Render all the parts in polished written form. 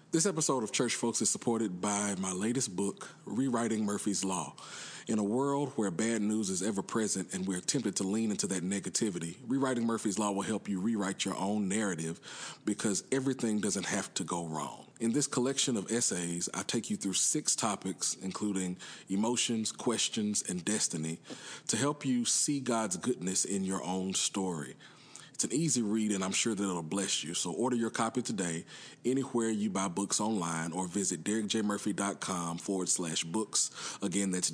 This episode of Church Folks is supported by my latest book, Rewriting Murphy's Law. In a world where bad news is ever present and we're tempted to lean into that negativity, Rewriting Murphy's Law will help you rewrite your own narrative because everything doesn't have to go wrong. In this collection of essays, I take you through 6 topics, including emotions, questions, and destiny, to help you see God's goodness in your own story. It's an easy read, and I'm sure that it'll bless you. So order your copy today anywhere you buy books online or visit DerekJMurphy.com/books. Again, that's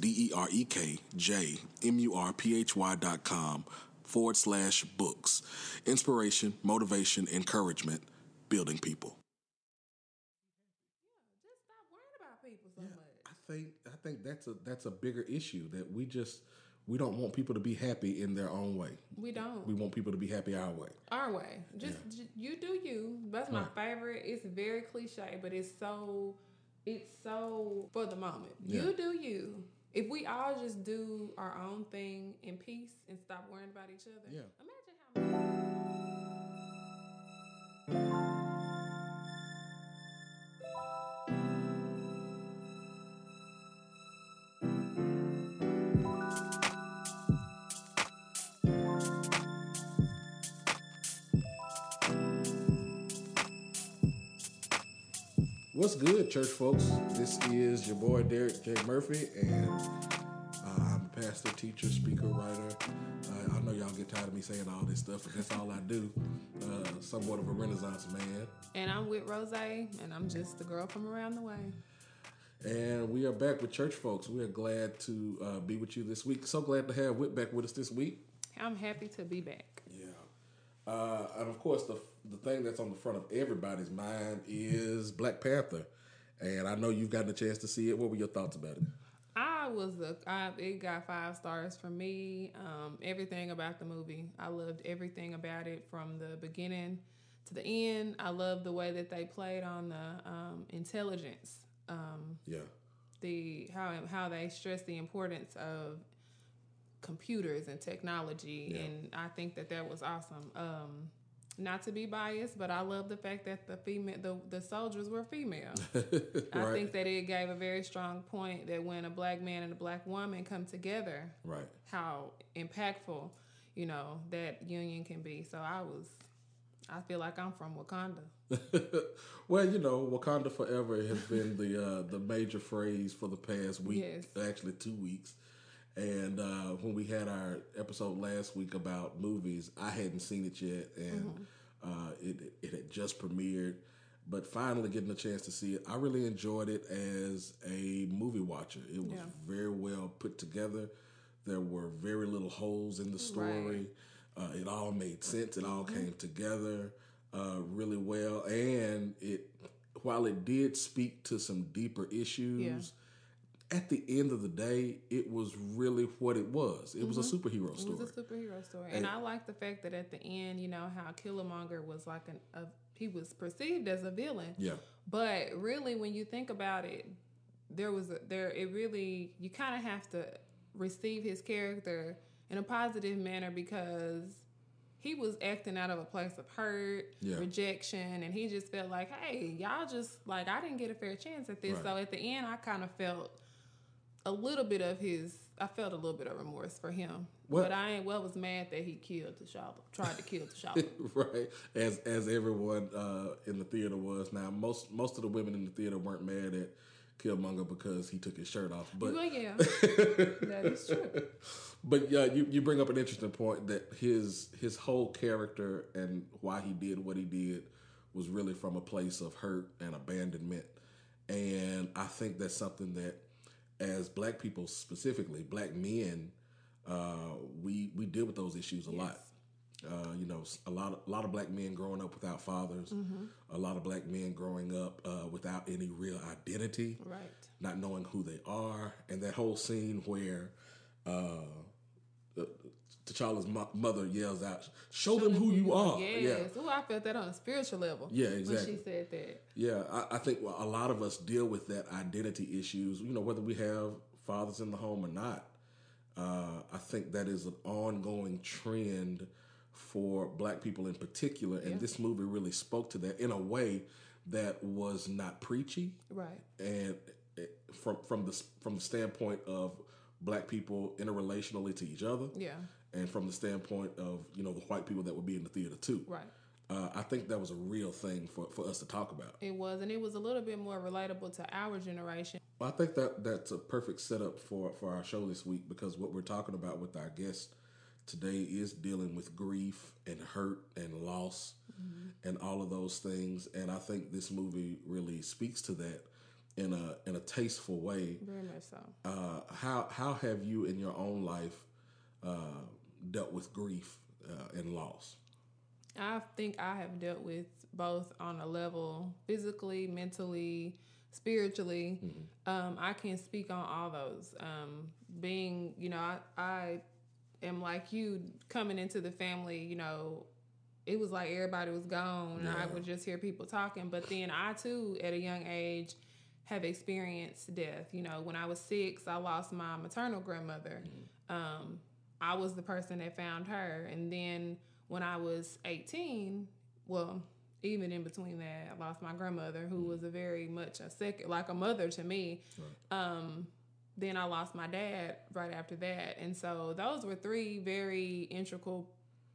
DerekJMurphy.com/books. Inspiration, motivation, encouragement, building people. Yeah, just stop worrying about people so much. I think that's a bigger issue that we don't want people to be happy in their own way. We don't. We want people to be happy our way. Our way. Just you do you. That's my favorite. It's very cliche, but it's so for the moment. Yeah. You do you. If we all just do our own thing in peace and stop worrying about each other. Yeah. Imagine how What's good, church folks? This is your boy Derek J. Murphy, and I'm a pastor, teacher, speaker, writer. I know y'all get tired of me saying all this stuff, but that's all I do. Somewhat of a Renaissance man. And I'm with Rose, and I'm just the girl from around the way. And we are back with church folks. We are glad to be with you this week. So glad to have Whit back with us this week. I'm happy to be back. Yeah. And of course, the thing that's on the front of everybody's mind is Black Panther. And I know you've gotten a chance to see it. What were your thoughts about it? It got 5 stars from me. Everything about the movie. I loved everything about it from the beginning to the end. I loved the way that they played on the intelligence. How they stressed the importance of computers and technology, and I think that was awesome. Not to be biased, but I love the fact that the soldiers were female. Right. I think that it gave a very strong point that when a black man and a black woman come together, right, how impactful, that union can be. So I feel like I'm from Wakanda. Well, Wakanda forever has been the major phrase for the past week, actually 2 weeks. And when we had our episode last week about movies, I hadn't seen it yet, and it had just premiered. But finally getting a chance to see it, I really enjoyed it as a movie watcher. It was very well put together. There were very little holes in the story. Right. It all made sense. It all came together really well. And while it did speak to some deeper issues, at the end of the day, it was really what it was. It was a superhero story. It was a superhero story. And I like the fact that at the end, how Killmonger was like he was perceived as a villain. Yeah. But really, when you think about it, you kind of have to receive his character in a positive manner because he was acting out of a place of hurt, rejection, and he just felt like, hey, y'all just, I didn't get a fair chance at this. Right. So at the end, I kind of felt a little bit of remorse for him. But I was mad that he tried to kill T'Challa. Right. As everyone in the theater was. Now, most of the women in the theater weren't mad at Killmonger because he took his shirt off. But well, yeah. That is true. But you bring up an interesting point that his whole character and why he did what he did was really from a place of hurt and abandonment. And I think that's something that, as black people specifically, black men, we deal with those issues a lot. A lot of black men growing up without fathers, a lot of black men growing up without any real identity, right? Not knowing who they are, and that whole scene where T'Challa's mother yells out, "Show them who you are." Yes. I felt that on a spiritual level. Yeah, exactly. When she said that. Yeah, I think a lot of us deal with that identity issues, whether we have fathers in the home or not. I think that is an ongoing trend for black people in particular, and this movie really spoke to that in a way that was not preachy, right? And from the standpoint of Black people interrelationally to each other, Yeah, and from the standpoint of the white people that would be in the theater too, right. I think that was a real thing for us to talk about. It was, and it was a little bit more relatable to our generation. Well, I think that's a perfect setup for our show this week, because what we're talking about with our guest today is dealing with grief and hurt and loss and all of those things. And I think this movie really speaks to that in a tasteful way. Very much so. How have you in your own life dealt with grief and loss? I think I have dealt with both on a level physically, mentally, spiritually. I can speak on all those. Being, I am like you, coming into the family, it was like everybody was gone. Yeah. I would just hear people talking. But then I, too, at a young age, have experienced death. When I was 6, I lost my maternal grandmother. I was the person that found her. And then when I was 18, well, even in between that, I lost my grandmother, who was a very much like a mother to me. Right. Then I lost my dad right after that. And so those were 3 very integral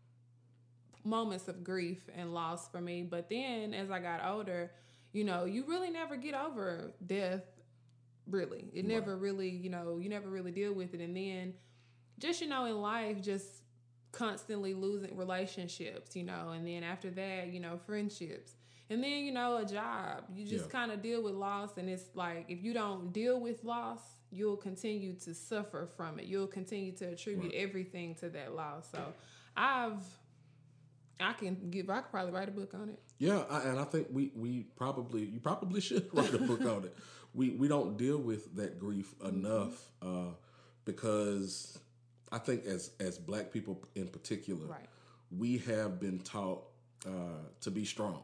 moments of grief and loss for me. But then as I got older, you really never get over death, really. It never really, you never really deal with it. And then just, in life, just constantly losing relationships, and then after that, friendships. And then, a job. You just kind of deal with loss. And it's like, if you don't deal with loss, you'll continue to suffer from it. You'll continue to attribute everything to that loss. So I could probably write a book on it. Yeah, and I think you probably should write a book on it. We don't deal with that grief enough because I think as Black people in particular, we have been taught to be strong,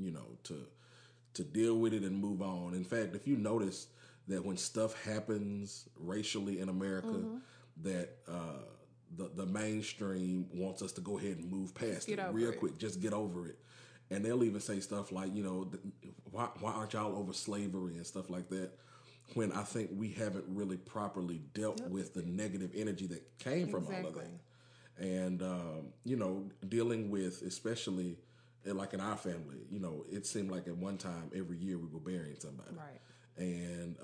to deal with it and move on. In fact, if you notice that when stuff happens racially in America, that the mainstream wants us to go ahead and move past it real quick, just get over it. And they'll even say stuff like, why aren't y'all over slavery and stuff like that? When I think we haven't really properly dealt with the negative energy that came from all of that. And, dealing with, especially like in our family, it seemed like at one time every year we were burying somebody. Right. And,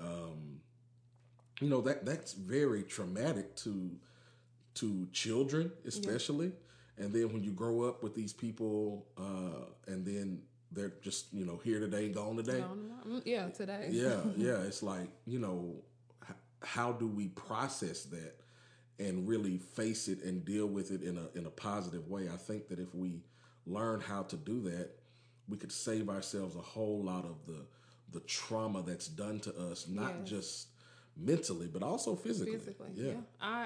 that's very traumatic to children, especially. And then when you grow up with these people and then they're just, here today, gone today. Yeah, today. Yeah. It's like, how do we process that and really face it and deal with it in a positive way? I think that if we learn how to do that, we could save ourselves a whole lot of the trauma that's done to us, not just mentally, but also physically. Yeah.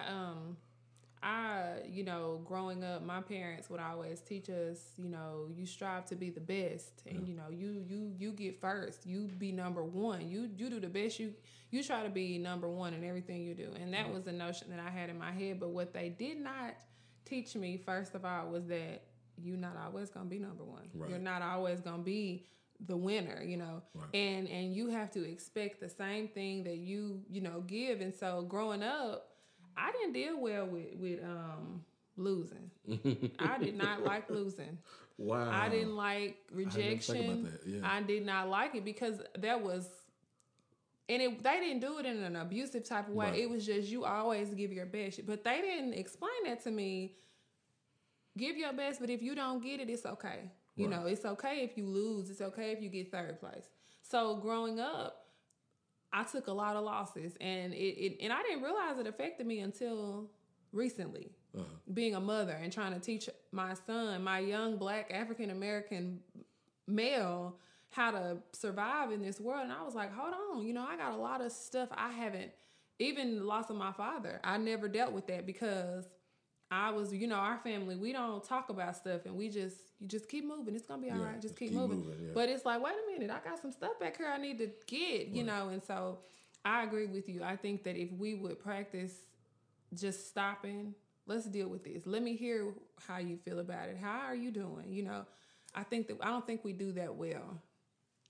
I, growing up, my parents would always teach us, you strive to be the best, and you get first. You be number one. You do the best. You try to be number one in everything you do, and that was the notion that I had in my head. But what they did not teach me, first of all, was that you're not always gonna be number one. Right. You're not always gonna be the winner, right. and you have to expect the same thing that you give. And so growing up, I didn't deal well with losing. I did not like losing. Wow. I didn't like rejection. I didn't think about that. Yeah. I did not like it because that was, and they didn't do it in an abusive type of way. Right. It was just, you always give your best. But they didn't explain that to me. Give your best, but if you don't get it, it's okay. It's okay if you lose. It's okay if you get third place. So growing up, I took a lot of losses, and and I didn't realize it affected me until recently. Being a mother and trying to teach my son, my young Black African American male, how to survive in this world. And I was like, hold on, I got a lot of stuff I haven't, even the loss of my father. I never dealt with that because I was, our family, we don't talk about stuff, and you just keep moving. It's going to be all right. Just keep moving. Yeah. But it's like, wait a minute, I got some stuff back here I need to get, and so I agree with you. I think that if we would practice just stopping, let's deal with this. Let me hear how you feel about it. How are you doing? I don't think we do that well.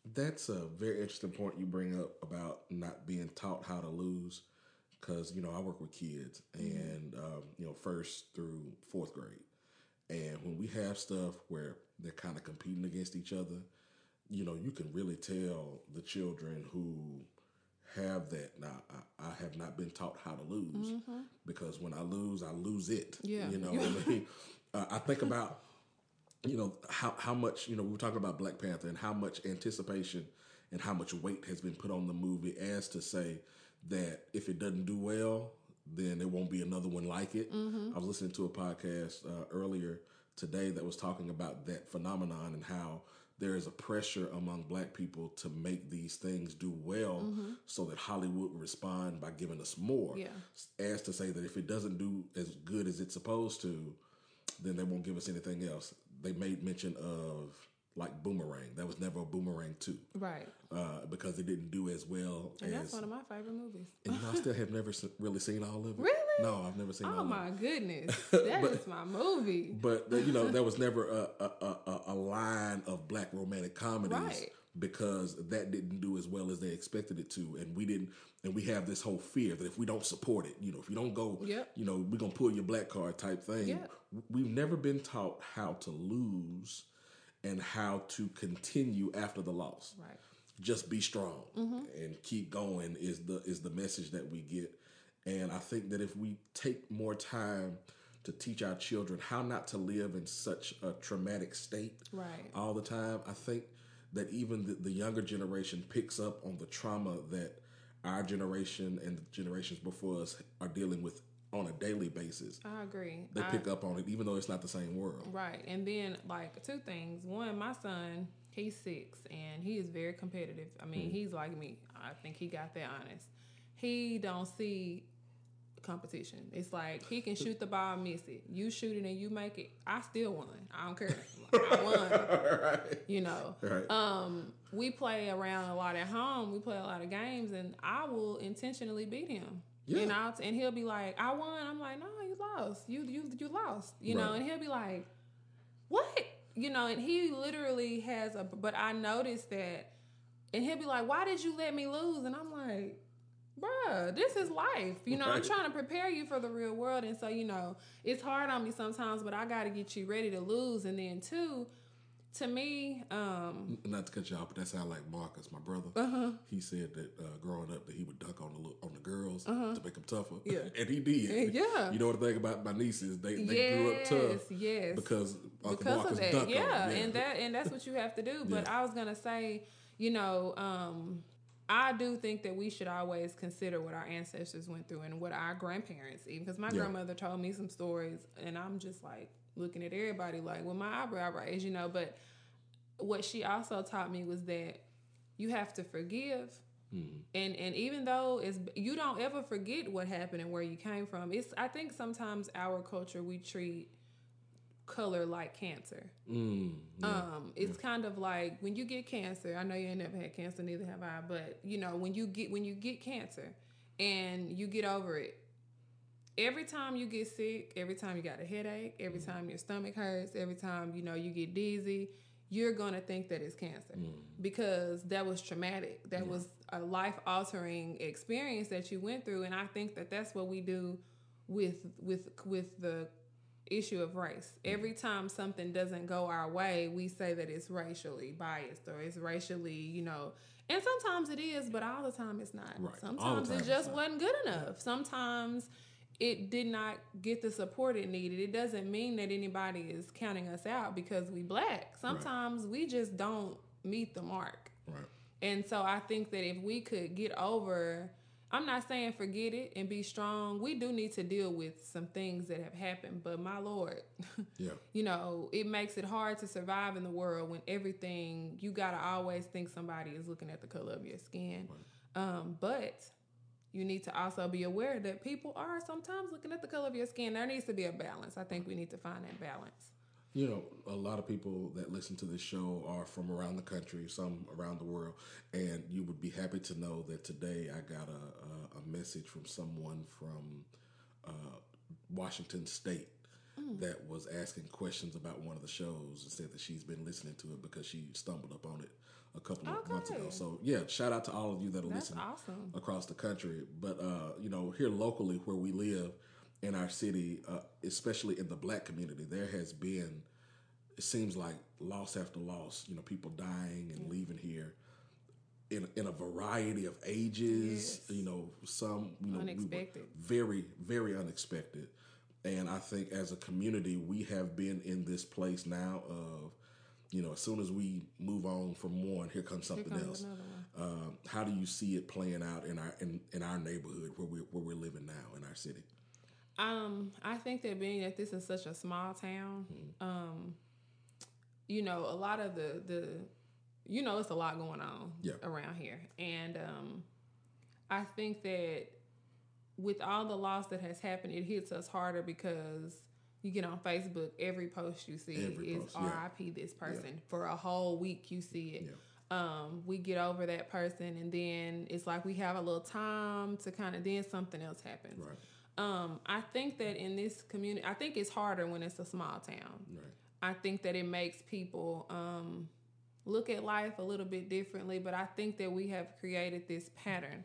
That's a very interesting point you bring up about not being taught how to lose. Because, I work with kids and, first through fourth grade. And when we have stuff where they're kind of competing against each other, you can really tell the children who have that. Now, I have not been taught how to lose because when I lose it. Yeah. You know what I mean? I think about, how much, we were talking about Black Panther and how much anticipation and how much weight has been put on the movie as to say that if it doesn't do well, then there won't be another one like it. I was listening to a podcast earlier today that was talking about that phenomenon and how there is a pressure among Black people to make these things do well so that Hollywood will respond by giving us more. Yeah. As to say that if it doesn't do as good as it's supposed to, then they won't give us anything else. They made mention of like Boomerang. That was never a Boomerang 2. Right. Because it didn't do as well. And that's one of my favorite movies. And I still have never really seen all of it. Really? No, I've never seen all of it. Oh my goodness. That is my movie. But, there was never a line of Black romantic comedies. Right. Because that didn't do as well as they expected it to. And we have this whole fear that if we don't support it, if you don't go, Yep. we're going to pull your black card type thing. Yep. We've never been taught how to lose and how to continue after the loss. Right. Just be strong and keep going is the message that we get. And I think that if we take more time to teach our children how not to live in such a traumatic state all the time, I think that even the younger generation picks up on the trauma that our generation and the generations before us are dealing with on a daily basis. I agree. They pick up on it, even though it's not the same world. Right. And then, like, two things. One, my son, he's 6, and he is very competitive. I mean, he's like me. I think he got that honest. He don't see competition. It's like he can shoot the ball and miss it. You shoot it and you make it. I still won. I don't care. I won. Right. Right. We play around a lot at home. We play a lot of games, and I will intentionally beat him. Yeah. And he'll be like, "I won." I'm like, "No, you lost. You lost." Know, and he'll be like, "What?" And he literally has but I noticed that, and he'll be like, "Why did you let me lose?" And I'm like, bruh, this is life. Right. I'm trying to prepare you for the real world. And so, it's hard on me sometimes, but I got to get you ready to lose. And then, two, to me... Not to cut you off, but that sounds like Marcus, my brother. He said that growing up that he would dunk on the girls to make them tougher. Yeah. And he did. Yeah. You know what the thing about my nieces? They grew up tough. Yes. Because Uncle because Marcus of that. dunked Yeah. on them. And that's what you have to do. But I was going to say, I do think that we should always consider what our ancestors went through and what our grandparents, even because my grandmother told me some stories, and I'm just like looking at everybody like with my eyebrow raised, But what she also taught me was that you have to forgive, and even though you don't ever forget what happened and where you came from. I think sometimes our culture we treat color like cancer. It's kind of like when you get cancer. I know you ain't never had cancer, neither have I. But when you get cancer and you get over it, every time you get sick, every time you got a headache, every time your stomach hurts, every time you get dizzy, you're gonna think that it's cancer because that was traumatic. That was a life-altering experience that you went through, and I think that that's what we do with the issue of race. Every time something doesn't go our way, we say that it's racially biased or it's racially, and sometimes it is, but all the time it's not. Right. Sometimes it just wasn't good enough. Sometimes it did not get the support it needed. It doesn't mean that anybody is counting us out because we Black. Sometimes we just don't meet the mark. Right. And so I think that if we could get over, I'm not saying forget it and be strong. We do need to deal with some things that have happened, but my Lord, it makes it hard to survive in the world when everything, you got to always think somebody is looking at the color of your skin. Right. But you need to also be aware that people are sometimes looking at the color of your skin. There needs to be a balance. I think we need to find that balance. A lot of people that listen to this show are from around the country, some around the world, and you would be happy to know that today I got a message from someone from Washington State, that was asking questions about one of the shows and said that she's been listening to it because she stumbled up on it a couple of months ago. So yeah, shout out to all of you that are listening across the country. But here locally where we live in our city, especially in the Black community, there has been, it seems like, loss after loss. People dying and leaving here in a variety of ages. Some unexpected, very, very unexpected. And I think as a community, we have been in this place now of, as soon as we move on from one, here comes something else. How do you see it playing out in our neighborhood where we're living now in our city? I think that being that this is such a small town, a lot of the it's a lot going on around here, and I think that with all the loss that has happened, it hits us harder because you get on Facebook, every post you see is RIP this person. For a whole week you see it. We get over that person, and then it's like we have a little time to kind of, then something else happens. Right. I think that in this community, I think it's harder when it's a small town. Right. I think that it makes people look at life a little bit differently, but I think that we have created this pattern.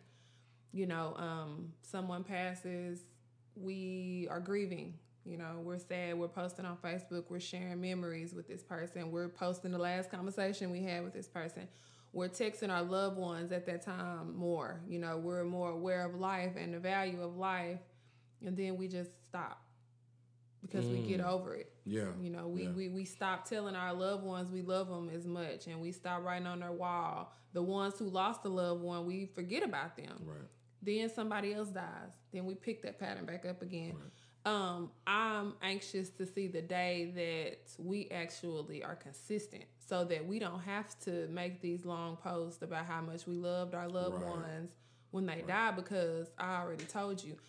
Someone passes, we are grieving. We're sad, we're posting on Facebook, we're sharing memories with this person, we're posting the last conversation we had with this person. We're texting our loved ones at that time more. We're more aware of life and the value of life, and then we just stop because we get over it. Yeah. We stop telling our loved ones we love them as much, and we stop writing on their wall. The ones who lost a loved one, we forget about them. Right. Then somebody else dies. Then we pick that pattern back up again. Right. I'm anxious to see the day that we actually are consistent so that we don't have to make these long posts about how much we loved our loved ones when they die, because I already told you.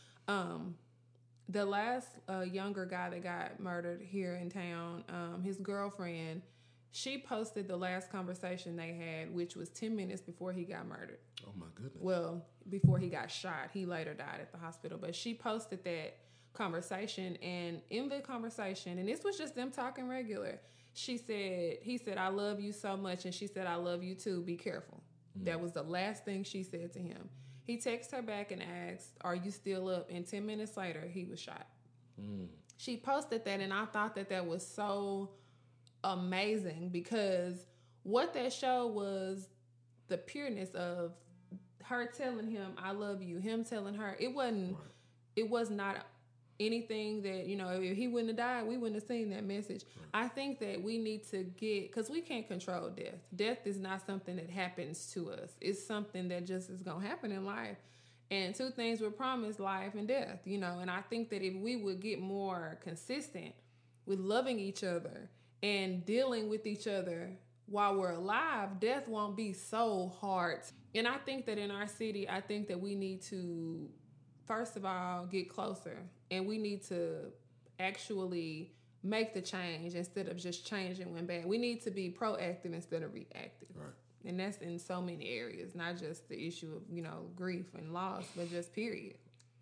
The last younger guy that got murdered here in town, his girlfriend, she posted the last conversation they had, which was 10 minutes before he got murdered. Oh, my goodness. Well, before he got shot. He later died at the hospital. But she posted that conversation, and in the conversation, and this was just them talking regular, he said, "I love you so much," and she said, "I love you too, be careful." That was the last thing she said to him. He texted her back and asked, "Are you still up?" And 10 minutes later, he was shot. She posted that, and I thought that was so amazing, because what that showed was the pureness of her telling him, "I love you," him telling her. It was not anything that, if he wouldn't have died, we wouldn't have seen that message. I think that we need to because we can't control death. Death is not something that happens to us. It's something that just is going to happen in life. And two things were promised, life and death, and I think that if we would get more consistent with loving each other and dealing with each other while we're alive, death won't be so hard. And I think that in our city, I think that we need to, first of all, get closer, and we need to actually make the change instead of just changing when bad. We need to be proactive instead of reactive. Right. And that's in so many areas, not just the issue of, grief and loss, but just period.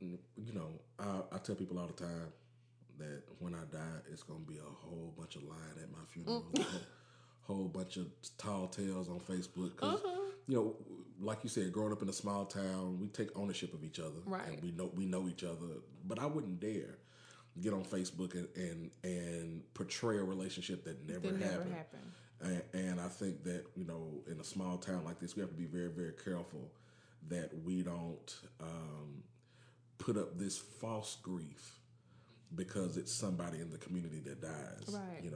I tell people all the time that when I die, it's going to be a whole bunch of lying at my funeral. Whole bunch of tall tales on Facebook. Because, like you said, growing up in a small town, we take ownership of each other. Right. And we know each other. But I wouldn't dare get on Facebook and portray a relationship that never happened. And I think that, in a small town like this, we have to be very, very careful that we don't put up this false grief because it's somebody in the community that dies. Right.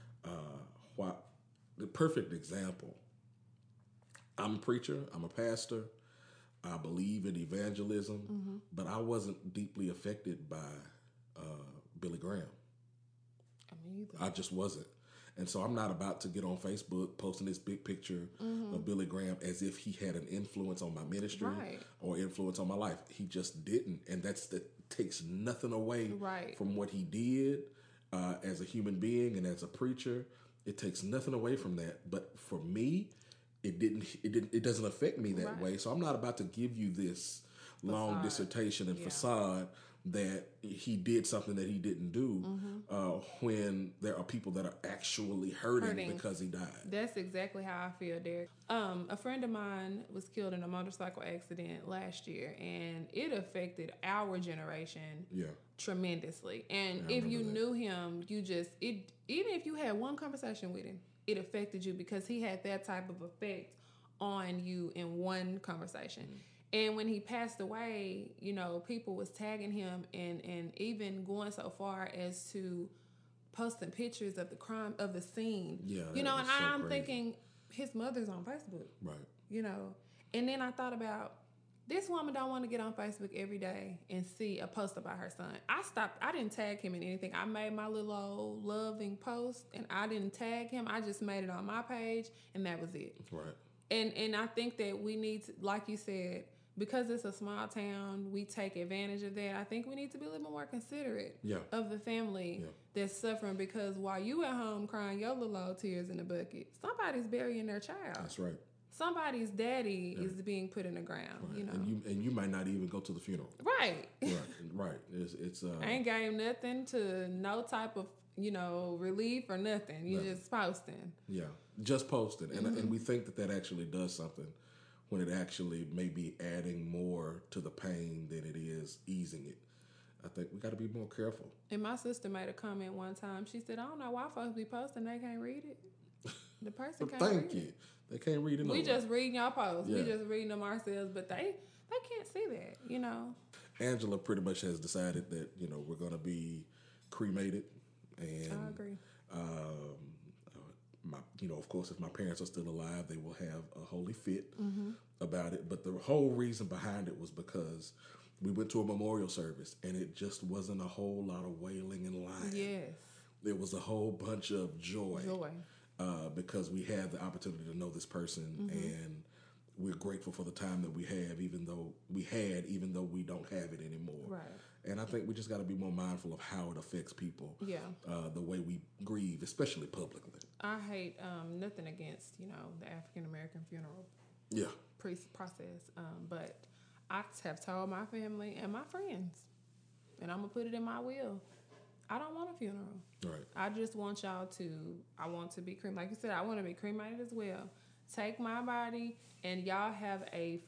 The perfect example, I'm a preacher, I'm a pastor, I believe in evangelism, but I wasn't deeply affected by Billy Graham. Me either. I just wasn't. And so I'm not about to get on Facebook posting this big picture of Billy Graham as if he had an influence on my ministry or influence on my life. He just didn't. And that takes nothing away from what he did as a human being and as a preacher. It takes nothing away from that. But for me, it doesn't affect me that way. So I'm not about to give you this long dissertation and facade that he did something that he didn't do when there are people that are actually hurting because he died. That's exactly how I feel, Derek. A friend of mine was killed in a motorcycle accident last year, and it affected our generation tremendously. And if you knew him, even if you had one conversation with him, it affected you because he had that type of effect on you in one conversation. And when he passed away, people was tagging him and even going so far as to posting pictures of the crime, of the scene. Yeah, and so I'm crazy. thinking his mother's on Facebook. Right. And then I thought about, this woman don't want to get on Facebook every day and see a post about her son. I stopped. I didn't tag him in anything. I made my little old loving post and I didn't tag him. I just made it on my page and that was it. Right. And I think that we need to, like you said, because it's a small town, we take advantage of that. I think we need to be a little more considerate of the family that's suffering, because while you at home crying your little old tears in the bucket, somebody's burying their child. That's right. Somebody's daddy is being put in the ground. Right. And you might not even go to the funeral. Right. Right. It's I ain't gave nothing to no type of relief or nothing. You just posting. Yeah, just posting, and we think that actually does something, when it actually may be adding more to the pain than it is easing it. I think we got to be more careful. And my sister made a comment one time. She said, I don't know why folks be posting, they can't read it. The person can't read it. Thank you. They can't read it. We just reading y'all posts. We just reading them ourselves, but they can't see that, Angela pretty much has decided that, we're going to be cremated. And I agree. Of course, if my parents are still alive, they will have a holy fit about it. But the whole reason behind it was because we went to a memorial service, and it just wasn't a whole lot of wailing and lying. Yes. There was a whole bunch of joy. Because we had the opportunity to know this person, and we're grateful for the time that we have, even though we don't have it anymore. Right. And I think we just got to be more mindful of how it affects people. Yeah. The way we grieve, especially publicly. I hate nothing against the African American funeral. Process. But I have told my family and my friends, and I'm gonna put it in my will, I don't want a funeral. Right. I just want y'all to. I want to be cremated. Like you said, I want to be cremated as well. Take my body, and y'all have a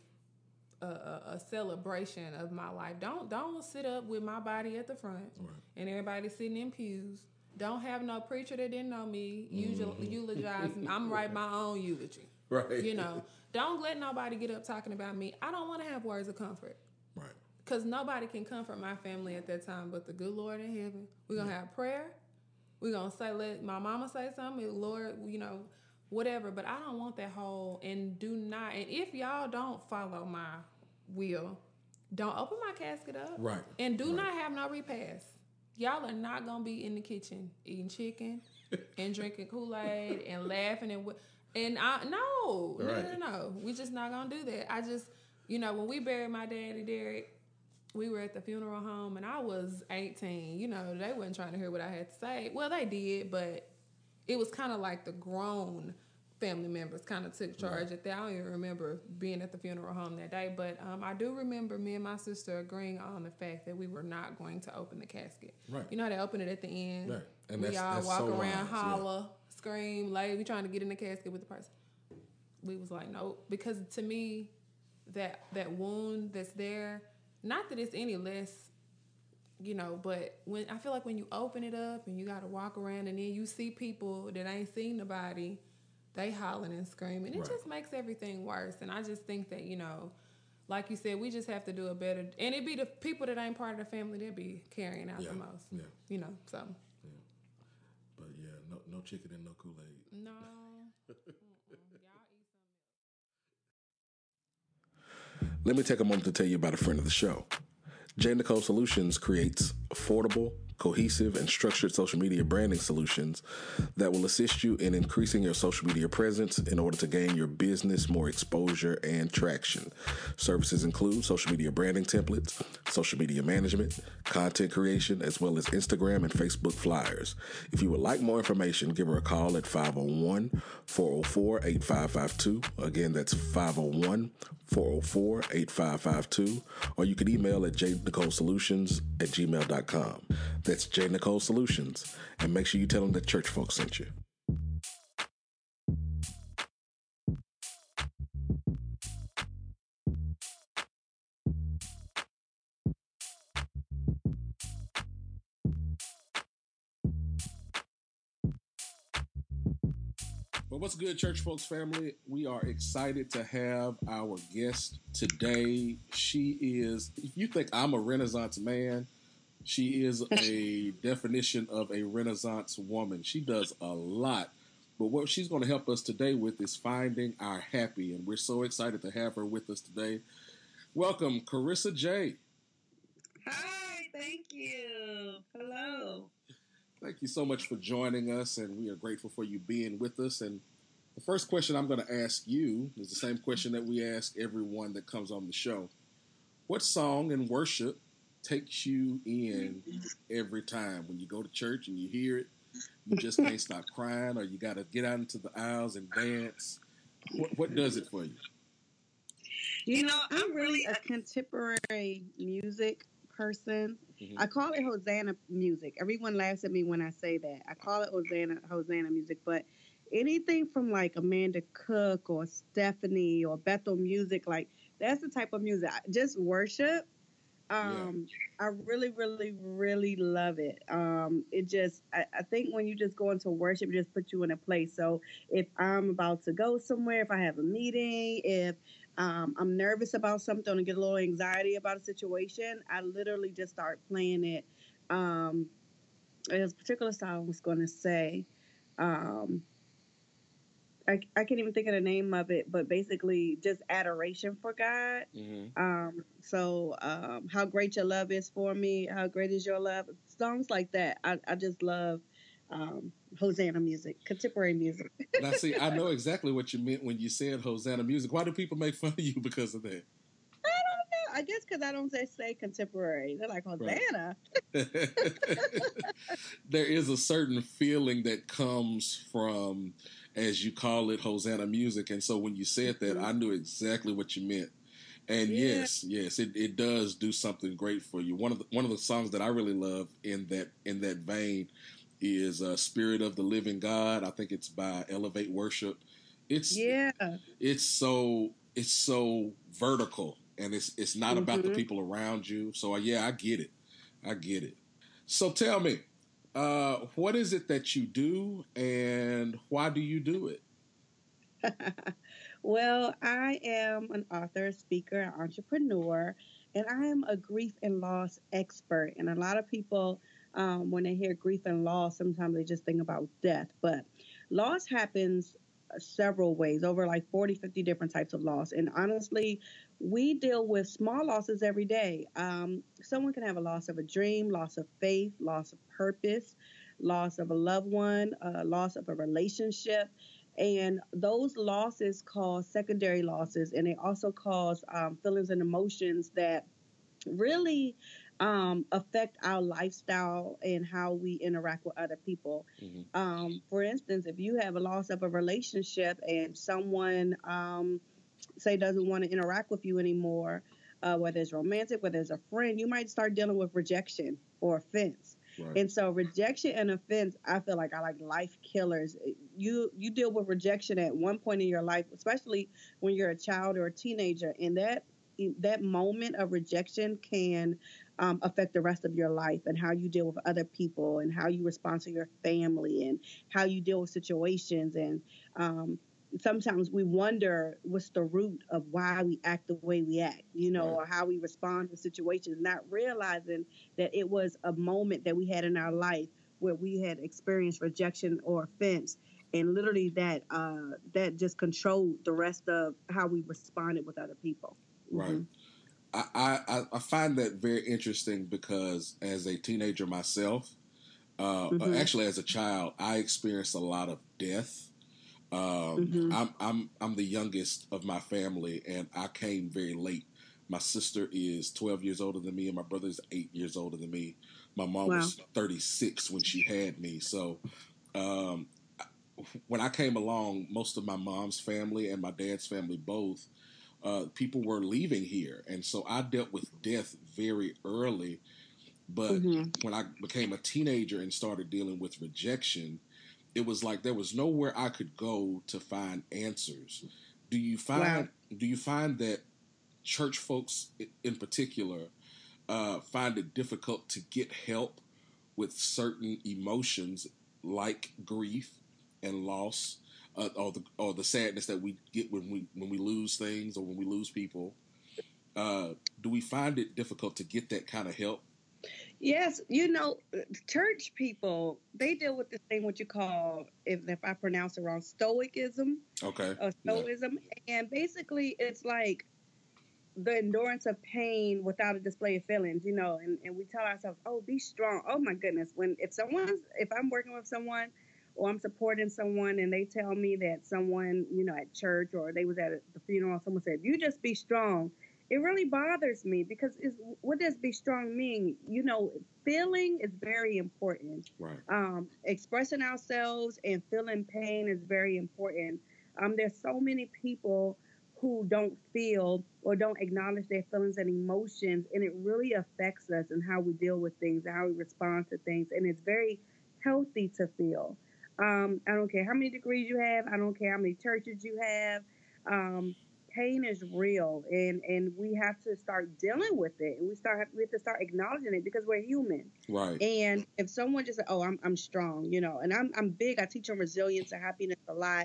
celebration of my life. Don't sit up with my body at the front, and everybody sitting in pews. Don't have no preacher that didn't know me eulogize me. I'm writing my own eulogy. Right. Don't let nobody get up talking about me. I don't want to have words of comfort. Right. Because nobody can comfort my family at that time but the good Lord in heaven. We're going to have prayer. We're going to say, let my mama say something. Lord, whatever. But I don't want that whole, and if y'all don't follow my will, don't open my casket up. Right. And do not have no repast. Y'all are not going to be in the kitchen eating chicken and drinking Kool-Aid and laughing no. We just not going to do that. I just, when we buried my daddy, Derek, we were at the funeral home and I was 18. They wasn't trying to hear what I had to say. Well, they did, but it was kind of like the grown family members kind of took charge at that. I don't even remember being at the funeral home that day, but I do remember me and my sister agreeing on the fact that we were not going to open the casket. Right. You know how they open it at the end? Right. And we all walk around, holler, scream, lay. We trying to get in the casket with the person. We was like, nope, because to me, that wound that's there, not that it's any less, but when I feel like when you open it up and you got to walk around and then you see people that ain't seen nobody, they hollering and screaming. It just makes everything worse. And I just think that, like you said, we just have to do a better, and it be the people that ain't part of the family that be carrying out the most. Yeah. So. Yeah. But yeah, no chicken and no Kool-Aid. No. Let me take a moment to tell you about a friend of the show. J. Nicole Solutions creates affordable, cohesive, and structured social media branding solutions that will assist you in increasing your social media presence in order to gain your business more exposure and traction. Services include social media branding templates, social media management, content creation, as well as Instagram and Facebook flyers. If you would like more information, give her a call at 501-404-8552. Again, that's 501-404-8552. Or you can email at jnicolesolutions@gmail.com. That's Nicole Solutions. And make sure you tell them that church folks sent you. Well, what's good, church folks family? We are excited to have our guest today. She is, if you think I'm a Renaissance man, she is a definition of a Renaissance woman. She does a lot. But what she's going to help us today with is finding our happy. And we're so excited to have her with us today. Welcome, Carissa J. Hi, thank you. Hello. Thank you so much for joining us, and we are grateful for you being with us. And the first question I'm going to ask you is the same question that we ask everyone that comes on the show. What song in worship takes you in every time? When you go to church and you hear it, you just can't stop crying, or you got to get out into the aisles and dance. What does it for you? You know, I'm really a contemporary music person. Mm-hmm. I call it Hosanna music. Everyone laughs at me when I say that. I call it Hosanna music, but anything from like Amanda Cook or Stephanie or Bethel music, like that's the type of music. Just worship. I really, really, really love it. It just, I think when you just go into worship, it just puts you in a place. So if I'm about to go somewhere, if I have a meeting, if I'm nervous about something or get a little anxiety about a situation, I literally just start playing it. There's a particular song I was going to say. I can't even think of the name of it, but basically just adoration for God. Mm-hmm. How great your love is for me, how great is your love, songs like that. I just love Hosanna music, contemporary music. Now, see, I know exactly what you meant when you said Hosanna music. Why do people make fun of you because of that? I don't know. I guess because I don't say contemporary. They're like, Hosanna. Right. There is a certain feeling that comes from, as you call it, Hosanna music. And so when you said that, I knew exactly what you meant. And yes, it does do something great for you. One of the songs that I really love in that vein is "Spirit of the Living God." I think it's by Elevate Worship. It's so vertical, and it's not about the people around you. So I get it. So tell me, what is it that you do, and why do you do it? Well, I am an author, speaker, entrepreneur, and I am a grief and loss expert. And a lot of people, when they hear grief and loss, sometimes they just think about death. But loss happens several ways, over like 40, 50 different types of loss. And honestly, we deal with small losses every day. Someone can have a loss of a dream, loss of faith, loss of purpose, loss of a loved one, loss of a relationship. And those losses cause secondary losses, and they also cause feelings and emotions that really affect our lifestyle and how we interact with other people. Mm-hmm. For instance, if you have a loss of a relationship and someone, say, doesn't want to interact with you anymore, whether it's romantic, whether it's a friend, you might start dealing with rejection or offense. Right. And so rejection and offense, I feel like, are like life killers. You deal with rejection at one point in your life, especially when you're a child or a teenager, and that moment of rejection can affect the rest of your life, and how you deal with other people, and how you respond to your family, and how you deal with situations. And sometimes we wonder what's the root of why we act the way we act, or how we respond to situations, not realizing that it was a moment that we had in our life where we had experienced rejection or offense, and literally that just controlled the rest of how we responded with other people. Right. Mm-hmm. I find that very interesting because as a teenager myself, actually as a child, I experienced a lot of death. I'm the youngest of my family, and I came very late. My sister is 12 years older than me, and my brother is 8 years older than me. My mom was 36 when she had me. So um, when I came along, most of my mom's family and my dad's family both, people were leaving here. And so I dealt with death very early. But when I became a teenager and started dealing with rejection, it was like there was nowhere I could go to find answers. Do you find that church folks in particular find it difficult to get help with certain emotions like grief and loss, or the sadness that we get when we lose things or when we lose people? Do we find it difficult to get that kind of help? Yes, church people, they deal with this thing what you call, if I pronounce it wrong, stoicism. Okay. Stoicism. Yeah. And basically it's like the endurance of pain without a display of feelings, and we tell ourselves, oh, be strong. Oh my goodness. If I'm working with someone or I'm supporting someone and they tell me that someone, at church or they was at the funeral, someone said, you just be strong. It really bothers me because what does be strong mean? Feeling is very important. Right. Expressing ourselves and feeling pain is very important. There's so many people who don't feel or don't acknowledge their feelings and emotions, and it really affects us and how we deal with things and how we respond to things. And it's very healthy to feel. I don't care how many degrees you have. I don't care how many churches you have. Pain is real, and we have to start dealing with it, and we have to start acknowledging it because we're human. Right. And if someone just said, "Oh, I'm strong," and I'm big. I teach on resilience and happiness a lot.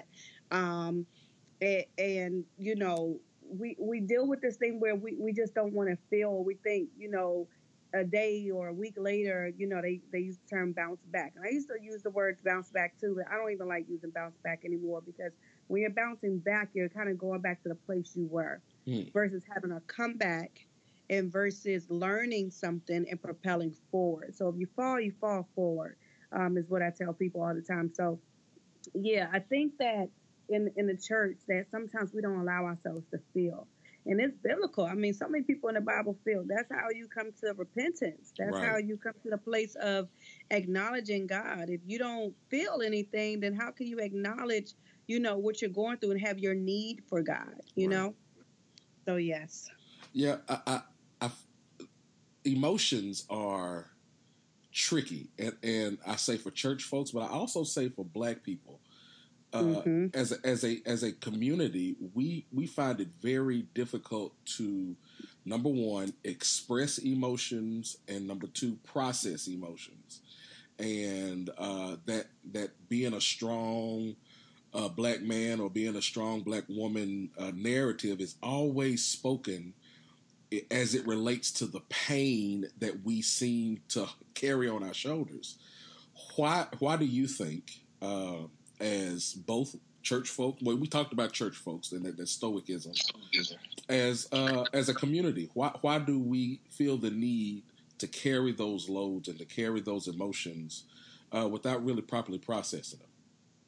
And we deal with this thing where we just don't want to feel. We think a day or a week later, they use the term bounce back, and I used to use the words bounce back too, but I don't even like using bounce back anymore because when you're bouncing back, you're kind of going back to the place you were versus having a comeback and versus learning something and propelling forward. So if you fall forward, is what I tell people all the time. So yeah, I think that in the church that sometimes we don't allow ourselves to feel. And it's biblical. I mean, so many people in the Bible feel. That's how you come to repentance. That's how you come to the place of acknowledging God. If you don't feel anything, then how can you acknowledge, what you're going through and have your need for God, know? So, yes. Yeah, emotions are tricky. And I say for church folks, but I also say for Black people. As a community, we find it very difficult to, number one, express emotions, and number two, process emotions, and that being a strong Black man or being a strong Black woman narrative is always spoken as it relates to the pain that we seem to carry on our shoulders. Why do you think? As both church folk, well, we talked about church folks and that stoicism. As a community, why do we feel the need to carry those loads and to carry those emotions without really properly processing them?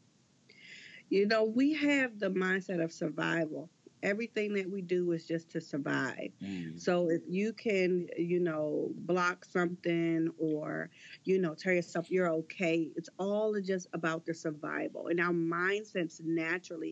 We have the mindset of survival. Everything that we do is just to survive. So if you can, block something or, tell yourself you're okay, it's all just about the survival. And our mindsets naturally,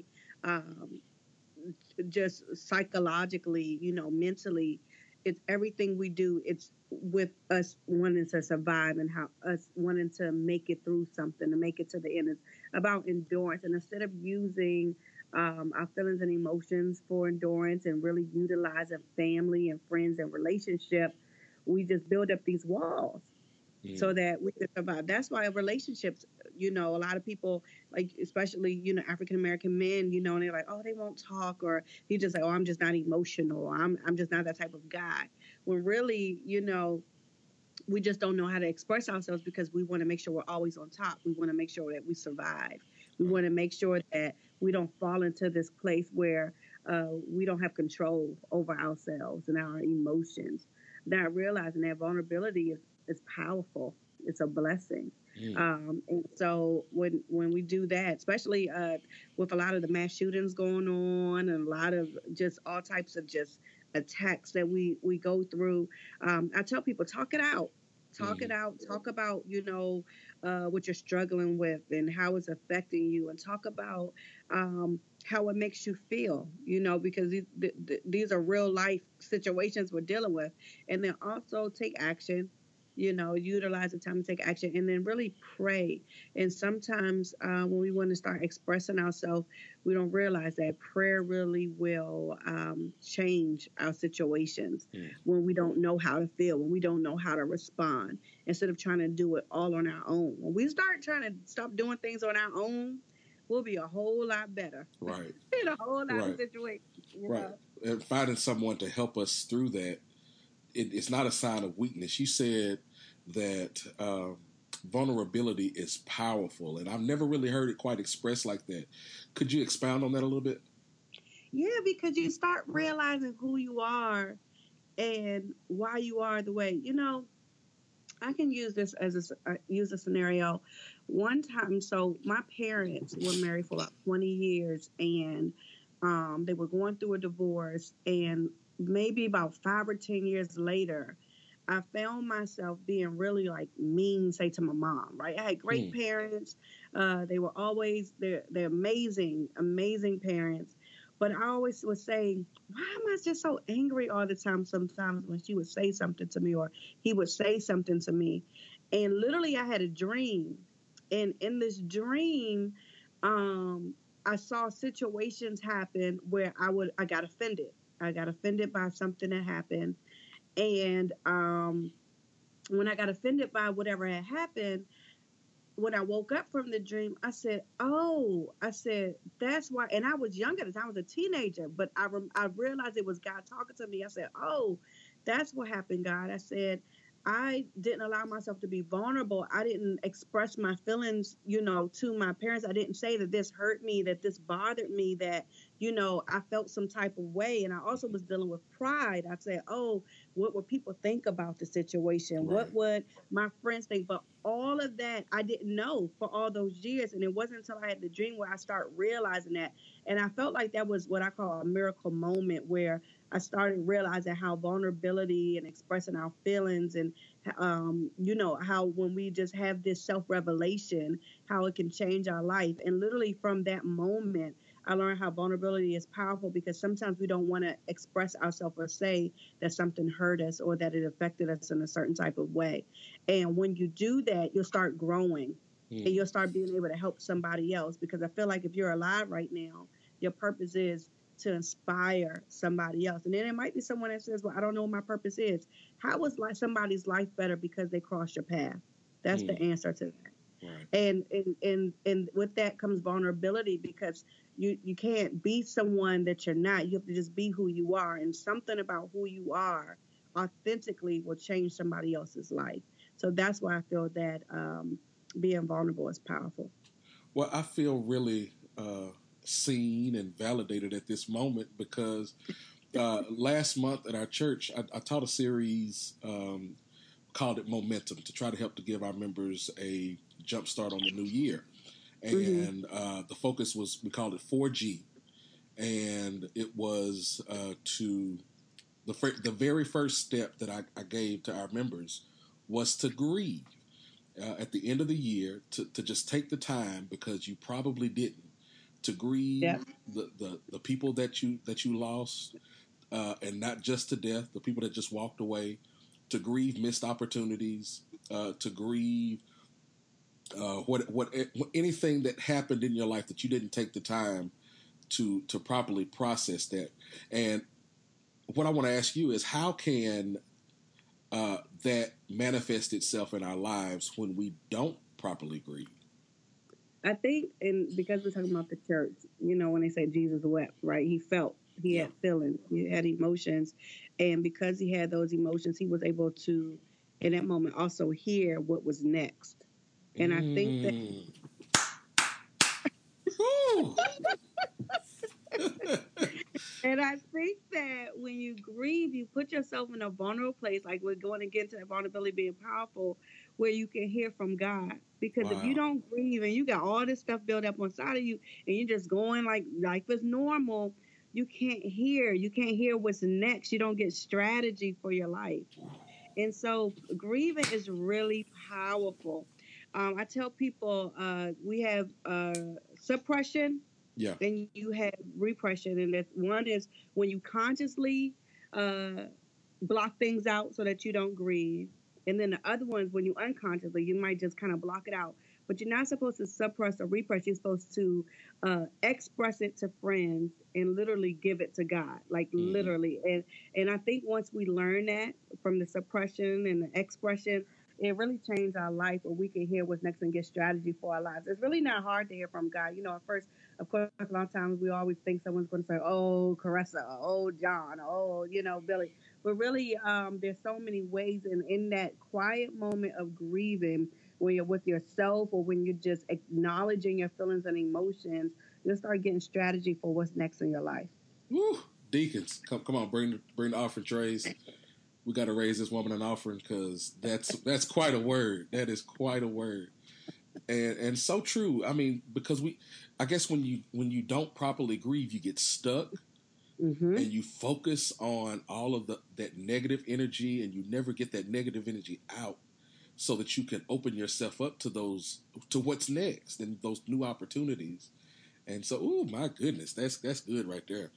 just psychologically, mentally, it's everything we do. It's with us wanting to survive and how us wanting to make it through something, to make it to the end. It's about endurance. And instead of using our feelings and emotions for endurance and really utilizing family and friends and relationship, we just build up these walls so that we can survive. That's why relationships, a lot of people, like especially, African American men, and they're like, oh, they won't talk, or he just like, oh, I'm just not emotional. I'm just not that type of guy. When really, we just don't know how to express ourselves because we want to make sure we're always on top. We want to make sure that we survive. We want to make sure that we don't fall into this place where we don't have control over ourselves and our emotions. Not realizing that vulnerability is powerful. It's a blessing. And so when we do that, especially with a lot of the mass shootings going on and a lot of just all types of just attacks that we go through, I tell people, talk it out. Talk it out. Talk about, what you're struggling with and how it's affecting you, and talk about how it makes you feel, because these are real life situations we're dealing with. And then also take action, utilize the time to take action, and then really pray. And sometimes when we want to start expressing ourselves, we don't realize that prayer really will change our situations when we don't know how to feel, when we don't know how to respond, instead of trying to do it all on our own. When we start trying to stop doing things on our own, we'll be a whole lot better. Right. In a whole lot of situations. Right. And finding someone to help us through that, it's not a sign of weakness. You said that vulnerability is powerful, and I've never really heard it quite expressed like that. Could you expound on that a little bit? Yeah, because you start realizing who you are and why you are the way. I can use this as use a scenario. One time, so my parents were married for about 20 years, and they were going through a divorce, and maybe about 5 or 10 years later, I found myself being really like mean, say, to my mom, right? I had great parents. They were always, they're amazing, amazing parents. But I always would say, why am I just so angry all the time sometimes when she would say something to me or he would say something to me? And literally I had a dream. And in this dream, I saw situations happen where I got offended. I got offended by something that happened. And when I got offended by whatever had happened, when I woke up from the dream, I said, that's why. And I was younger at the time. I was a teenager, but I realized it was God talking to me. I said, oh, that's what happened, God. I said, I didn't allow myself to be vulnerable. I didn't express my feelings, to my parents. I didn't say that this hurt me, that this bothered me, that, I felt some type of way. And I also was dealing with pride. I said, oh, what would people think about the situation? Right. What would my friends think? But all of that I didn't know for all those years. And it wasn't until I had the dream where I started realizing that. And I felt like that was what I call a miracle moment, where I started realizing how vulnerability and expressing our feelings and, how when we just have this self-revelation, how it can change our life. And literally from that moment, I learned how vulnerability is powerful, because sometimes we don't want to express ourselves or say that something hurt us or that it affected us in a certain type of way. And when you do that, you'll start growing and you'll start being able to help somebody else. Because I feel like if you're alive right now, your purpose is to inspire somebody else. And then it might be someone that says, well, I don't know what my purpose is. How was somebody's life better because they crossed your path? That's the answer to that. Right. And with that comes vulnerability, because you can't be someone that you're not. You have to just be who you are. And something about who you are authentically will change somebody else's life. So that's why I feel that being vulnerable is powerful. Well, I feel really seen and validated at this moment, because last month at our church, I taught a series called it Momentum, to try to help to give our members a jump start on the new year. And the focus was, we called it 4G. And it was to the very first step that I gave to our members was to grieve at the end of the year, to just take the time, because you probably didn't, to grieve the people that you lost, and not just to death, the people that just walked away, to grieve missed opportunities, to grieve what anything that happened in your life that you didn't take the time to properly process that. And what I want to ask you is, how can that manifest itself in our lives when we don't properly grieve? I think, and because we're talking about the church, when they say Jesus wept, right? He felt, he had feelings, he had emotions. And because he had those emotions, he was able to, in that moment, also hear what was next. And I think that... And I think that when you grieve, you put yourself in a vulnerable place, like we're going to get into that vulnerability being powerful, where you can hear from God. Because if you Wow. don't grieve and you got all this stuff built up inside of you and you're just going like life is normal, you can't hear. You can't hear what's next. You don't get strategy for your life. And so grieving is really powerful. I tell people we have suppression Yeah. and you have repression. And that one is when you consciously uh, block things out so that you don't grieve. And then the other one is when you unconsciously, you might just kind of block it out. But you're not supposed to suppress or repress. You're supposed to express it to friends and literally give it to God, like Mm-hmm. literally. And I think once we learn that from the suppression and the expression, it really changed our life, where we can hear what's next and get strategy for our lives. It's really not hard to hear from God. You know, at first, of course, a lot of times we always think someone's going to say, "Oh, Caressa," or, "Oh, John," or, "Oh, Billy." But really, there's so many ways, and in that quiet moment of grieving, when you're with yourself or when you're just acknowledging your feelings and emotions, you'll start getting strategy for what's next in your life. Woo. Deacons, come on, bring the offering trays. We got to raise this woman an offering because that's quite a word. That is quite a word, and so true. I mean, because I guess when you don't properly grieve, you get stuck Mm-hmm. and you focus on all of that negative energy, and you never get that negative energy out, so that you can open yourself up to what's next and those new opportunities. And so, oh my goodness, that's good right there.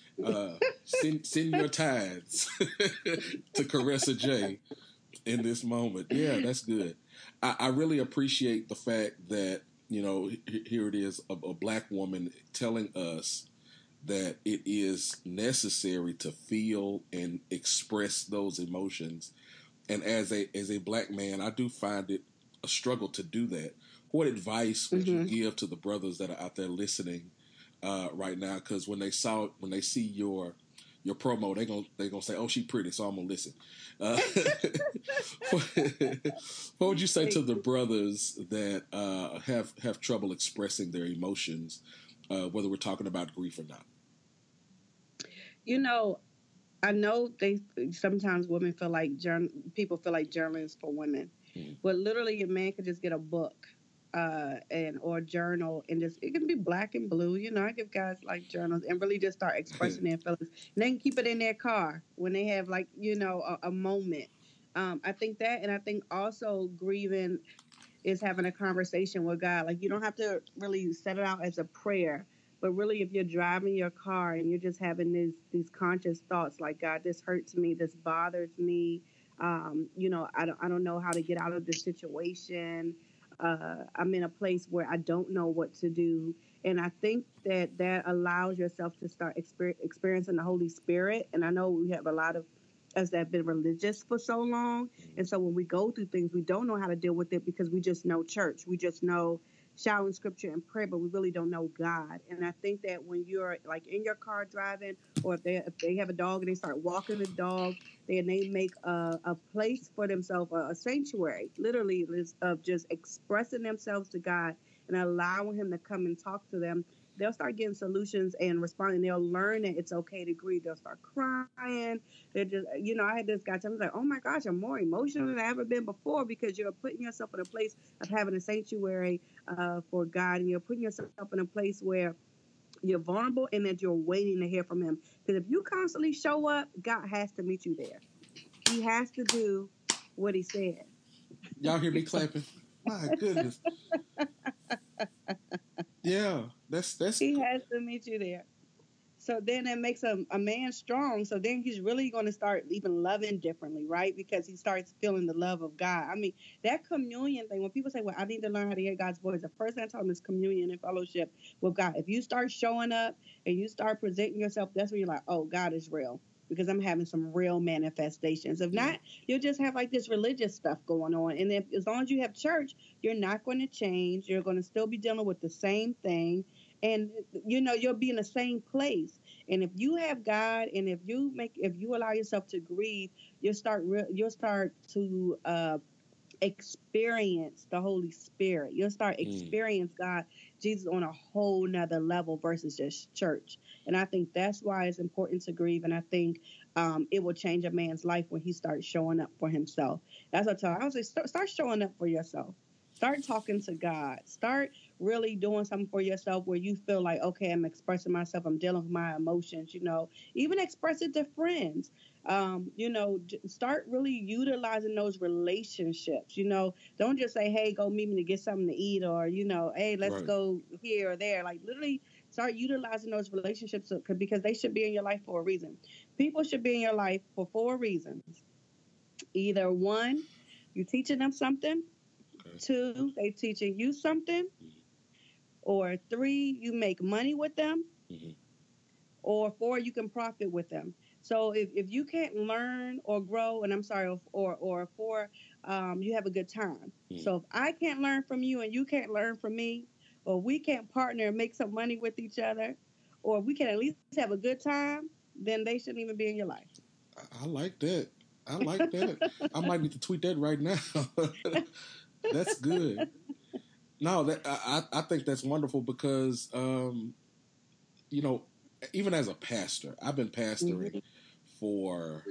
Send your tithes to Caressa J in this moment. Yeah, that's good. I really appreciate the fact that here it is, a black woman telling us that it is necessary to feel and express those emotions. And as a black man, I do find it a struggle to do that. What advice would you Mm-hmm. give to the brothers that are out there listening right now? Because when they see your promo, they gonna say, "Oh, she pretty," so I'm gonna listen. Uh, what would you say to the brothers that have trouble expressing their emotions, whether we're talking about grief or not? You know, I know they sometimes women feel like people feel like journalists for women, but literally a man could just get a book, and or journal, and just it can be black and blue. You know, I give guys like journals and really just start expressing their feelings, and they can keep it in their car when they have like a moment. I think that, and I think also grieving is having a conversation with God. Like you don't have to really set it out as a prayer, but really if you're driving your car and you're just having these conscious thoughts like, God, this hurts me, this bothers me. I don't know how to get out of this situation. I'm in a place where I don't know what to do. And I think that allows yourself to start experiencing the Holy Spirit. And I know we have a lot of us that have been religious for so long. And so when we go through things, we don't know how to deal with it because we just know church. We just know shouting scripture and prayer, but we really don't know God. And I think that when you're like in your car driving, or if they have a dog and they start walking the dog, then they make a place for themselves, a sanctuary, literally, of just expressing themselves to God and allowing Him to come and talk to them. They'll start getting solutions and responding. They'll learn that it's okay to grieve. They'll start crying. They're just, I had this guy tell me, like, oh my gosh, I'm more emotional than I've ever been before, because you're putting yourself in a place of having a sanctuary for God, and you're putting yourself in a place where you're vulnerable and that you're waiting to hear from Him. Because if you constantly show up, God has to meet you there. He has to do what He said. Y'all hear me clapping? My goodness. Yeah, that's He has to meet you there. So then it makes a man strong. So then he's really going to start even loving differently, right? Because he starts feeling the love of God. I mean, that communion thing, when people say, well, I need to learn how to hear God's voice, the first thing I tell them is communion and fellowship with God. If you start showing up and you start presenting yourself, that's when you're like, oh, God is real. Because I'm having some real manifestations. If not, you'll just have like this religious stuff going on. And if as long as you have church, you're not going to change. You're going to still be dealing with the same thing. And you'll be in the same place. And if you have God, and if you allow yourself to grieve, you'll start to experience the Holy Spirit. You'll start experience God, Jesus on a whole nother level versus just church. And I think that's why it's important to grieve. And I think it will change a man's life when he starts showing up for himself. That's what I was like, start showing up for yourself. Start talking to God. Start really doing something for yourself where you feel like, okay, I'm expressing myself. I'm dealing with my emotions, even express it to friends. Start really utilizing those relationships. Don't just say, hey, go meet me to get something to eat, or, hey, let's go here or there. Like, literally start utilizing those relationships because they should be in your life for a reason. People should be in your life for 4 reasons. Either 1, you're teaching them something. 2, they teaching you something. Or 3, you make money with them. Or 4, you can profit with them. So if you can't learn or grow, and I'm sorry, or 4, you have a good time. So if I can't learn from you and you can't learn from me, or we can't partner and make some money with each other, or we can at least have a good time, then they shouldn't even be in your life. I like that. I might need to tweet that right now. That's good. No, I think that's wonderful because, even as a pastor, I've been pastoring for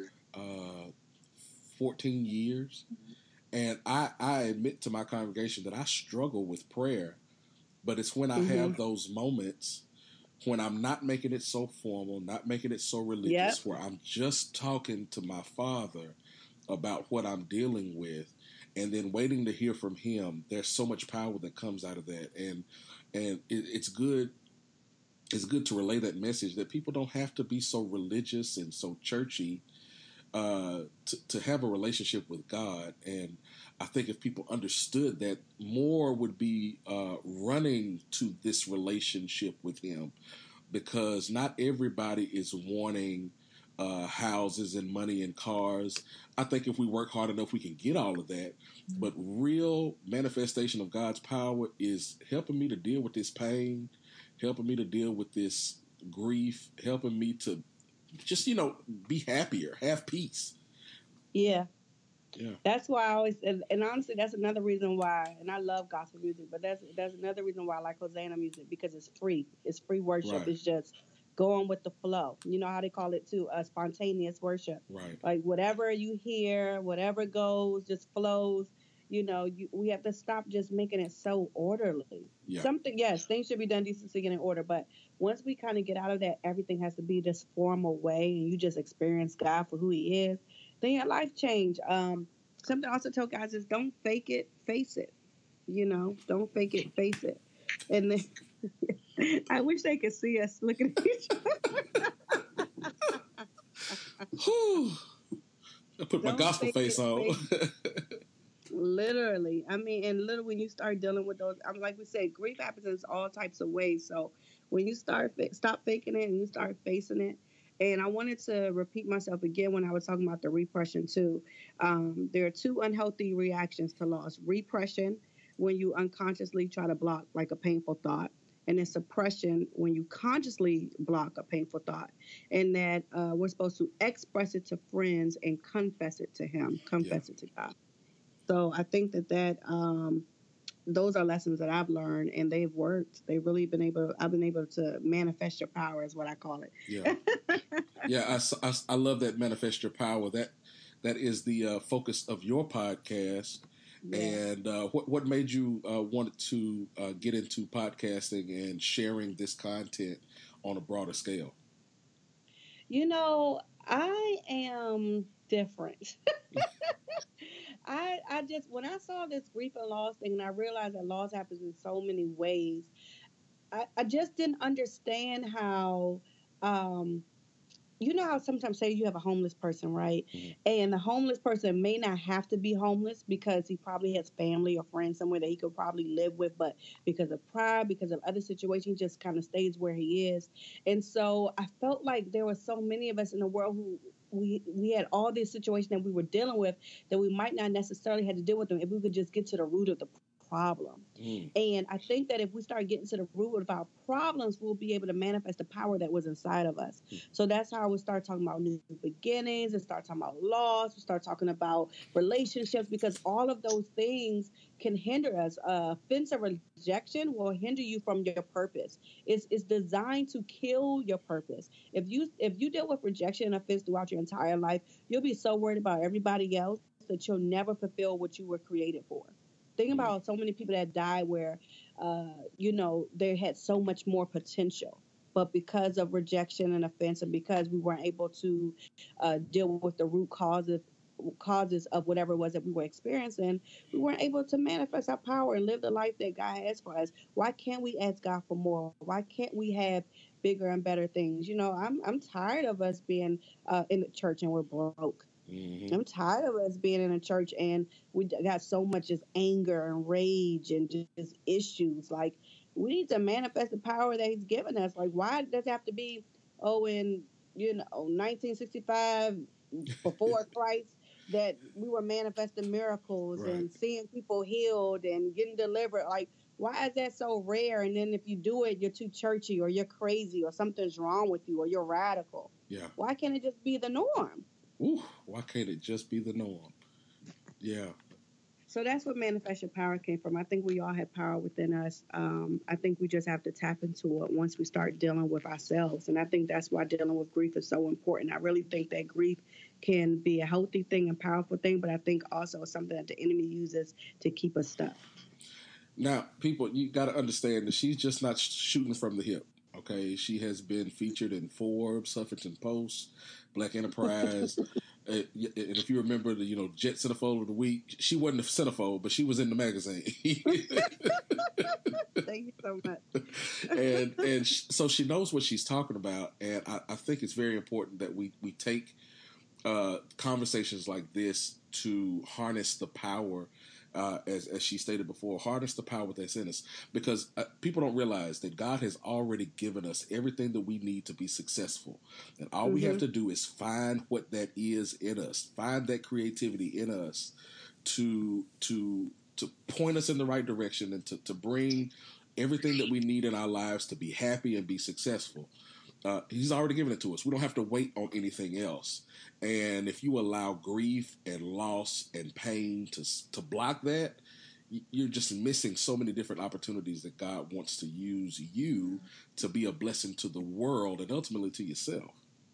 14 years. And I admit to my congregation that I struggle with prayer, but it's when I have those moments when I'm not making it so formal, not making it so religious, where I'm just talking to my Father about what I'm dealing with and then waiting to hear from him. There's so much power that comes out of that. And it's good. It's good to relay that message that people don't have to be so religious and so churchy to have a relationship with God. And I think if people understood that, more would be running to this relationship with him, because not everybody is wanting houses and money and cars. I think if we work hard enough, we can get all of that. But real manifestation of God's power is helping me to deal with this pain, helping me to deal with this grief, helping me to just, be happier, have peace. Yeah. That's why I always, and honestly, that's another reason why, and I love gospel music, but that's another reason why I like Hosanna music, because it's free. It's free worship. Right. It's just going with the flow. You know how they call it too, spontaneous worship. Right. Like whatever you hear, whatever goes, just flows. We have to stop just making it so orderly. Yeah. Things should be done decently and in order, but once we kind of get out of that, everything has to be this formal way, and you just experience God for who he is, then your life change. Something I also tell guys is don't fake it, face it. Don't fake it, face it. And then I wish they could see us looking at each other. I put my gospel face on. Literally. I mean, and literally when you start dealing with those, like we said, grief happens in all types of ways. So when you stop faking it and you start facing it. And I wanted to repeat myself again when I was talking about the repression too. There are 2 unhealthy reactions to loss. Repression, when you unconsciously try to block like a painful thought. And then suppression, when you consciously block a painful thought. And that we're supposed to express it to friends and confess it to him, it to God. So I think that those are lessons that I've learned, and they've worked. They've really I've been able to manifest your power, is what I call it. Yeah. Yeah. I love that, manifest your power. That is the focus of your podcast. Yeah. And what made you want to get into podcasting and sharing this content on a broader scale? I am different. I just, when I saw this grief and loss thing, and I realized that loss happens in so many ways, I just didn't understand how, how sometimes say you have a homeless person, right? Mm-hmm. And the homeless person may not have to be homeless because he probably has family or friends somewhere that he could probably live with, but because of pride, because of other situations, just kind of stays where he is. And so I felt like there were so many of us in the world who we had all these situations that we were dealing with that we might not necessarily have to deal with them if we could just get to the root of the problem. And I think that if we start getting to the root of our problems, we'll be able to manifest the power that was inside of us. So that's how we start talking about new beginnings and start talking about loss. We start talking about relationships, because all of those things can hinder us. Offense or rejection will hinder you from your purpose. It's designed to kill your purpose. If you deal with rejection and offense throughout your entire life, you'll be so worried about everybody else that you'll never fulfill what you were created for. Think about so many people that died where, they had so much more potential. But because of rejection and offense, and because we weren't able to deal with the root causes of whatever it was that we were experiencing, we weren't able to manifest our power and live the life that God has for us. Why can't we ask God for more? Why can't we have bigger and better things? I'm tired of us being in the church and we're broke. Mm-hmm. I'm tired of us being in a church and we got so much just anger and rage and just issues. Like, we need to manifest the power that He's given us. Like, why does it have to be, in 1965 before Christ, that we were manifesting miracles and seeing people healed and getting delivered? Like, why is that so rare? And then if you do it, you're too churchy, or you're crazy, or something's wrong with you, or you're radical. Yeah. Why can't it just be the norm? Ooh, why can't it just be the norm? Yeah. So that's what Manifest Your Power came from. I think we all have power within us. I think we just have to tap into it once we start dealing with ourselves. And I think that's why dealing with grief is so important. I really think that grief can be a healthy thing and powerful thing, but I think also it's something that the enemy uses to keep us stuck. Now, people, you got to understand that she's just not shooting from the hip. Okay, she has been featured in Forbes, Huffington Post, Black Enterprise. And if you remember the Jet Centerfold of the Week, she wasn't a centerfold, but she was in the magazine. Thank you so much. So she knows what she's talking about, and I think it's very important that we take conversations like this to harness the power. As she stated before, harness the power that's in us, because people don't realize that God has already given us everything that we need to be successful, and all we have to do is find what that is in us, find that creativity in us to point us in the right direction, and to bring everything that we need in our lives to be happy and be successful. He's already given it to us. We don't have to wait on anything else. And if you allow grief and loss and pain to block that, you're just missing so many different opportunities that God wants to use you to be a blessing to the world and ultimately to yourself.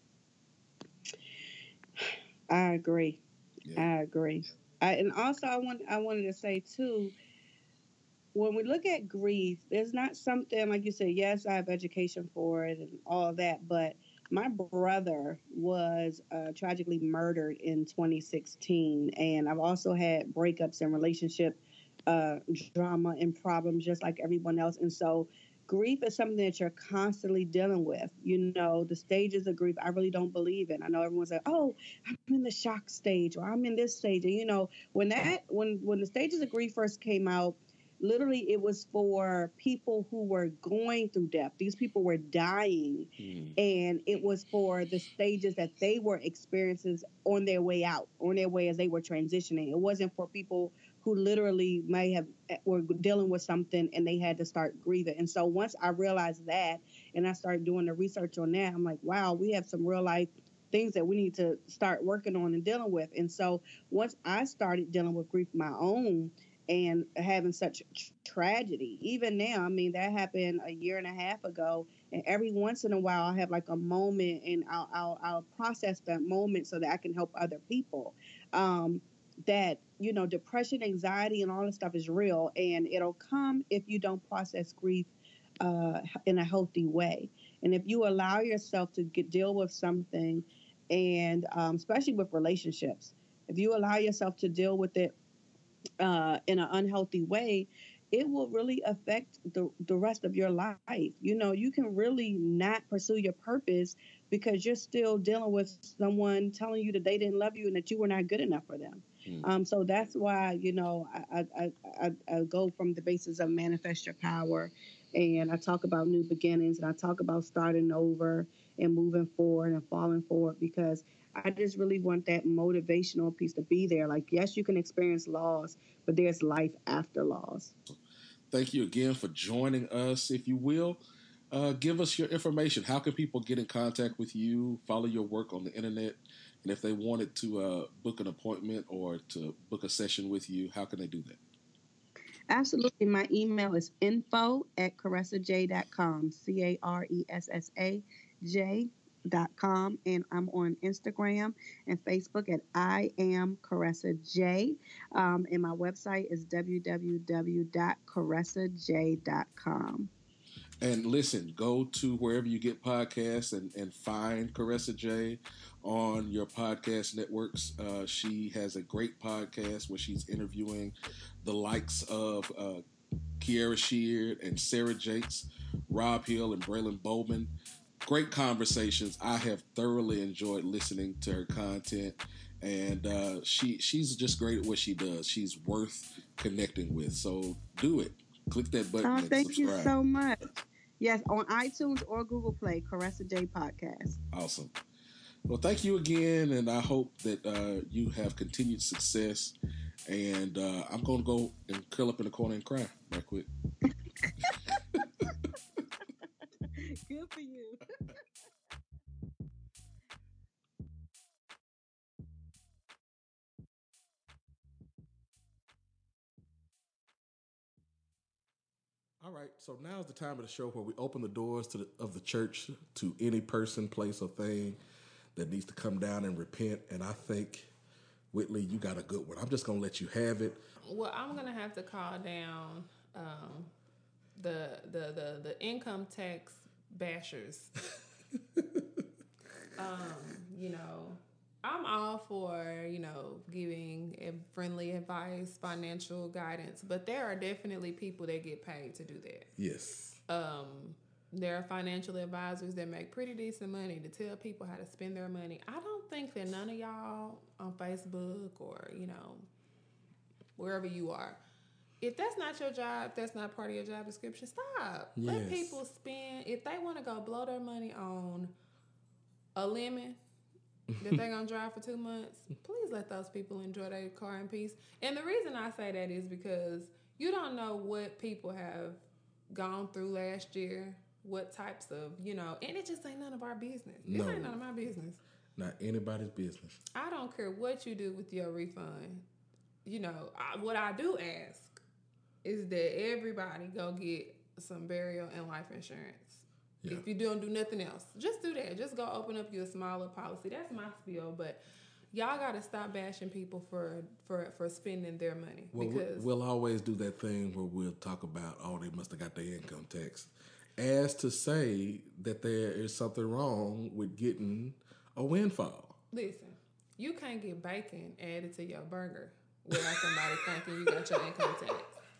I agree. Yeah. I agree. And also, I wanted to say too, when we look at grief, there's not something like you said. Yes, I have education for it and all that, but my brother was tragically murdered in 2016, and I've also had breakups and relationship drama and problems just like everyone else. And so grief is something that you're constantly dealing with. The stages of grief, I really don't believe in. I know everyone's like, oh, I'm in the shock stage, or I'm in this stage. And when the stages of grief first came out, literally, it was for people who were going through death. These people were dying, and it was for the stages that they were experiencing on their way out, on their way as they were transitioning. It wasn't for people who literally were dealing with something and they had to start grieving. And so once I realized that, and I started doing the research on that, I'm like, wow, we have some real life things that we need to start working on and dealing with. And so once I started dealing with grief my own, and having such tragedy, even now, I mean, that happened a year and a half ago. And every once in a while, I'll have like a moment, and I'll process that moment so that I can help other people. That depression, anxiety, and all this stuff is real, and it'll come if you don't process grief in a healthy way. And if you allow yourself to deal with something, and especially with relationships, if you allow yourself to deal with it in an unhealthy way, it will really affect the rest of your life. You can really not pursue your purpose because you're still dealing with someone telling you that they didn't love you and that you were not good enough for them. So that's why, I go from the basis of Manifest Your Power, and I talk about new beginnings, and I talk about starting over and moving forward and falling forward, because I just really want that motivational piece to be there. Like, yes, you can experience loss, but there's life after loss. Thank you again for joining us. If you will, give us your information. How can people get in contact with you, follow your work on the internet? And if they wanted to book an appointment or to book a session with you, how can they do that? Absolutely. My email is info@caressaj.com, CaressaJ.com. And I'm on Instagram and Facebook at I am Caressa J. And my website is www.caressaj.com. And listen, go to wherever you get podcasts and find Caressa J on your podcast networks. She has a great podcast where she's interviewing the likes of Kiara Sheard and Sarah Jakes, Rob Hill and Braylon Bowman. Great conversations. I have thoroughly enjoyed listening to her content, and she's just great at what she does. She's worth connecting with. So do it. Click that button and thank subscribe. You so much. Yes, on iTunes or Google Play, Caressa J Podcast. Awesome. Well, thank you again, and I hope that you have continued success. And I'm going to go and curl up in the corner and cry right quick. Good for you. All right, so now is the time of the show where we open the doors of the church to any person, place, or thing that needs to come down and repent. And I think, Whitley, you got a good one. I'm just going to let you have it. Well, I'm going to have to call down the income tax bashers. You know, I'm all for, giving friendly advice, financial guidance, but there are definitely people that get paid to do that. Yes. There are financial advisors that make pretty decent money to tell people how to spend their money. I don't think that none of y'all on Facebook or, wherever you are, if that's not your job, that's not part of your job description, stop. Yes. Let people spend. If they want to go blow their money on a lemon that they're going to drive for 2 months, please let those people enjoy their car in peace. And the reason I say that is because you don't know what people have gone through last year, what types of, and it just ain't none of our business. No. It ain't none of my business. Not anybody's business. I don't care what you do with your refund. What I do ask is that everybody go get some burial and life insurance. Yeah. If you don't do nothing else, just do that. Just go open up your smaller policy. That's my spiel. But y'all got to stop bashing people for spending their money. Well, because we'll always do that thing where we'll talk about, they must have got their income tax, as to say that there is something wrong with getting a windfall. Listen, you can't get bacon added to your burger without somebody thinking you got your income tax.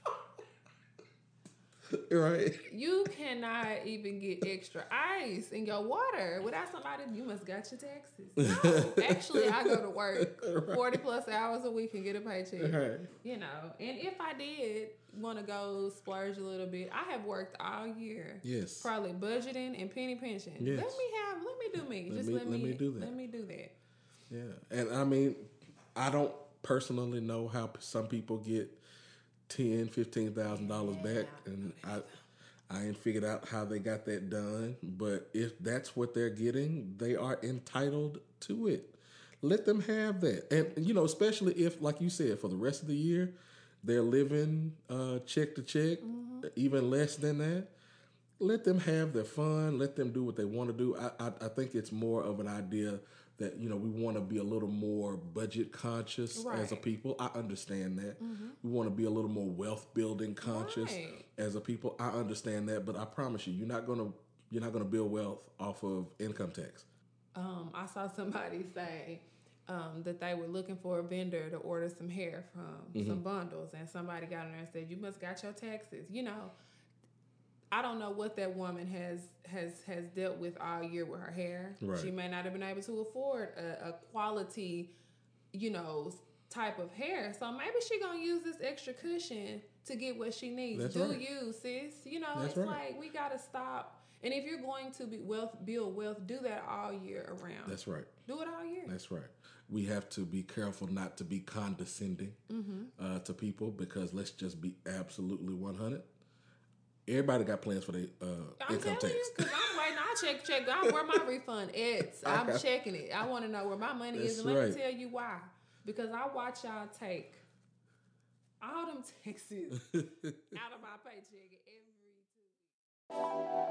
Right. You cannot even get extra ice in your water without somebody. You must got your taxes. No, actually, I go to work 40 plus hours a week and get a paycheck. Right. And if I did want to go splurge a little bit, I have worked all year. Yes. Probably budgeting and penny pension. Yes. Let me do me. Let me do that. Let me do that. Yeah, and I mean, I don't personally know how some people get $10,000-$15,000 back, and I ain't figured out how they got that done. But if that's what they're getting, they are entitled to it. Let them have that, and especially if, like you said, for the rest of the year, they're living check to check, even less than that. Let them have their fun. Let them do what they want to do. I think it's more of an idea that, we want to be a little more budget conscious as a people. I understand that. Mm-hmm. We want to be a little more wealth building conscious as a people. I understand that, but I promise you, you're not gonna build wealth off of income tax. I saw somebody say that they were looking for a vendor to order some hair from some bundles, and somebody got in there and said, "You must got your taxes." I don't know what that woman has dealt with all year with her hair. Right. She may not have been able to afford a quality, type of hair. So maybe she gonna use this extra cushion to get what she needs. That's right. You, sis. That's it's right. Like we gotta stop. And if you're going to build wealth, do that all year around. That's right. Do it all year. That's right. We have to be careful not to be condescending to people, because let's just be absolutely 100. Everybody got plans for their income tax. Because I'm waiting. I check. Where my refund is. I'm checking it. I want to know where my money is, and let me tell you why. Because I watch y'all take all them taxes out of my paycheck every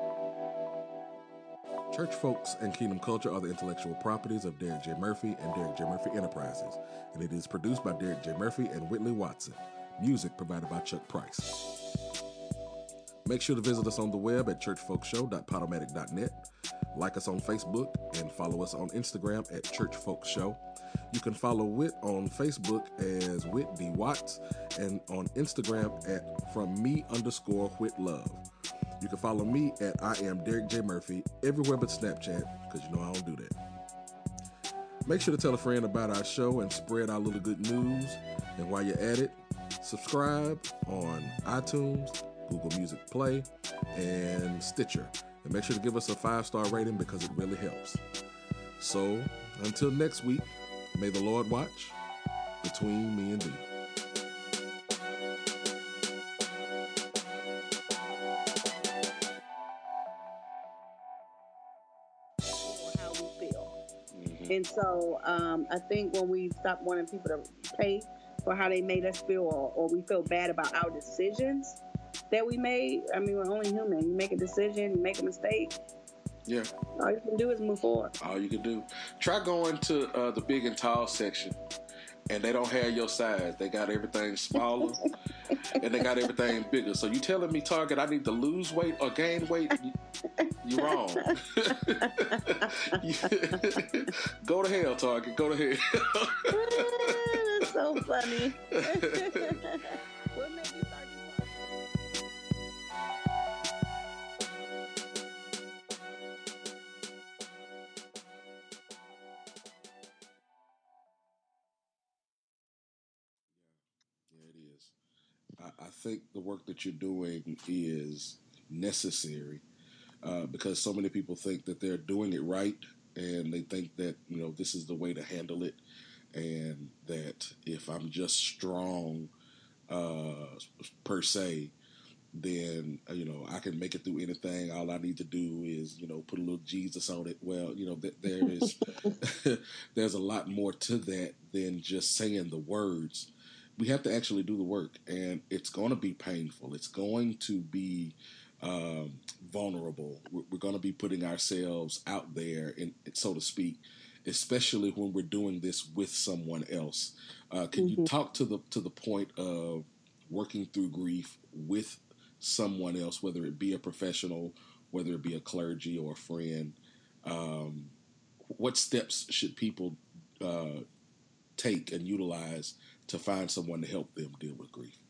2 weeks. Church Folks and Kingdom Culture are the intellectual properties of Derek J. Murphy and Derek J. Murphy Enterprises, and it is produced by Derek J. Murphy and Whitley Watson. Music provided by Chuck Price. Make sure to visit us on the web at churchfolkshow.podomatic.net. Like us on Facebook and follow us on Instagram at Church Folks Show. You can follow Whit on Facebook as Whit D. Watts and on Instagram at @FromMe_WhitLove. You can follow me at I am Derek J. Murphy everywhere but Snapchat, because you know I don't do that. Make sure to tell a friend about our show and spread our little good news. And while you're at it, subscribe on iTunes, Google Music Play, and Stitcher. And make sure to give us a 5-star rating, because it really helps. So, until next week, may the Lord watch between me and thee. How we feel. And so I think when we stop wanting people to pay for how they made us feel, or we feel bad about our decisions that we made. I mean, we're only human. You make a decision, you make a mistake. Yeah. All you can do is move forward. All you can do. Try going to the big and tall section, and they don't have your size. They got everything smaller, and they got everything bigger. So you telling me, Target, I need to lose weight or gain weight? You're wrong. Go to hell, Target. Go to hell. That's so funny. What made you start this podcast? Yeah, it is. I think the work that you're doing is necessary, because so many people think that they're doing it right, and they think that, this is the way to handle it, and that if I'm just strong per se, then I can make it through anything. All I need to do is put a little Jesus on it. Well, there is there's a lot more to that than just saying the words. We have to actually do the work, and it's going to be painful. It's going to be vulnerable. We're going to be putting ourselves out there, so to speak, especially when we're doing this with someone else. Can you talk to the point of working through grief with someone else, whether it be a professional, whether it be a clergy or a friend? What steps should people take and utilize to find someone to help them deal with grief?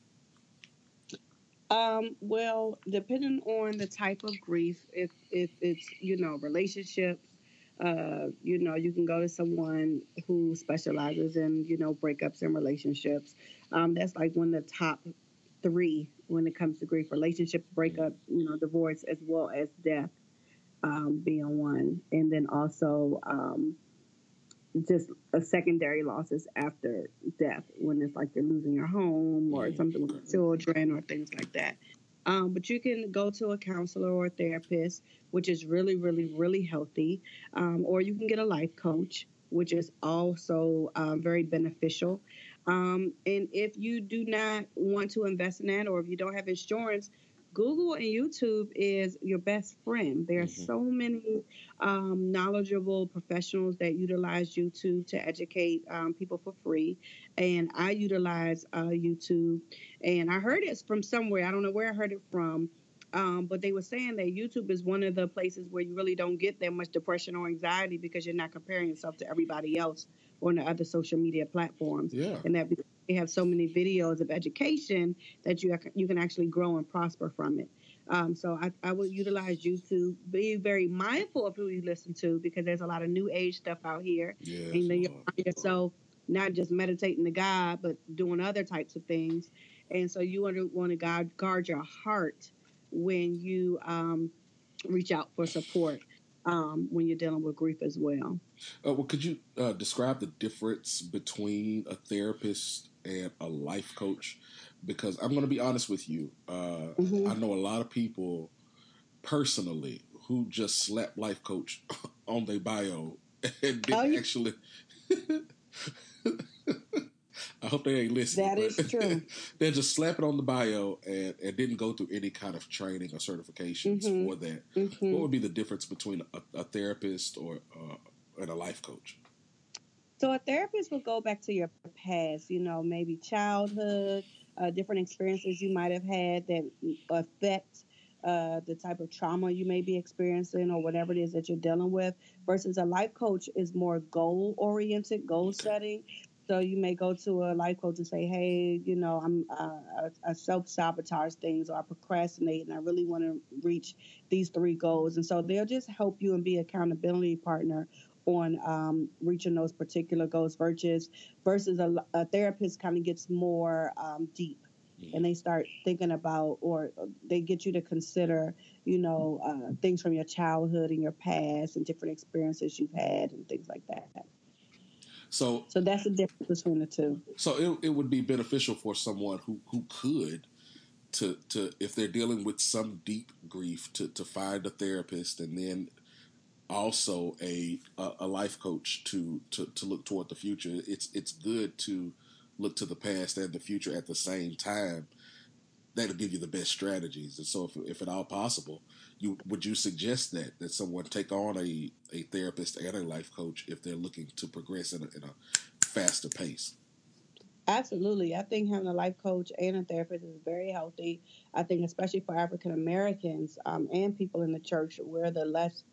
Well, depending on the type of grief, if it's relationships, you can go to someone who specializes in breakups and relationships. That's like one of the top 3 when it comes to grief: relationships, breakup, divorce, as well as death, being one, and then also just a secondary losses after death, when it's like you're losing your home or something with children or things like that. But you can go to a counselor or a therapist, which is really, really, really healthy. Or you can get a life coach, which is also very beneficial. And if you do not want to invest in that, or if you don't have insurance, Google and YouTube is your best friend. There are so many knowledgeable professionals that utilize YouTube to educate people for free. And I utilize YouTube. And I heard it from somewhere. I don't know where I heard it from. But they were saying that YouTube is one of the places where you really don't get that much depression or anxiety, because you're not comparing yourself to everybody else on the other social media platforms. Yeah. And that they have so many videos of education that you can actually grow and prosper from it. So I would utilize YouTube. Be very mindful of who you listen to, because there's a lot of new age stuff out here. Yes, and then you find yourself not just meditating to God, but doing other types of things. And so you want to guard your heart when you reach out for support when you're dealing with grief as well. Well, could you describe the difference between a therapist and a life coach? Because I'm going to be honest with you. I know a lot of people personally who just slapped life coach on their bio and didn't actually. I hope they ain't listening. That is true. They just slap it on the bio and didn't go through any kind of training or certifications for that. What would be the difference between a therapist or and a life coach? So a therapist will go back to your past, maybe childhood, different experiences you might have had that affect the type of trauma you may be experiencing or whatever it is that you're dealing with, versus a life coach is more goal oriented, goal setting. So you may go to a life coach and say, hey, I self-sabotage things, or I procrastinate and I really want to reach these 3 goals. And so they'll just help you and be an accountability partner on reaching those particular goals, versus a therapist kind of gets more deep. And they start thinking about, or they get you to consider, things from your childhood and your past and different experiences you've had and things like that. So that's the difference between the two. So it would be beneficial for someone who could to if they're dealing with some deep grief to find a therapist, and then also a life coach to look toward the future. It's good to look to the past and the future at the same time. That'll give you the best strategies. And so if at all possible, would you suggest that someone take on a therapist and a life coach if they're looking to progress in a faster pace? Absolutely. I think having a life coach and a therapist is very healthy. I think especially for African Americans and people in the church, we're the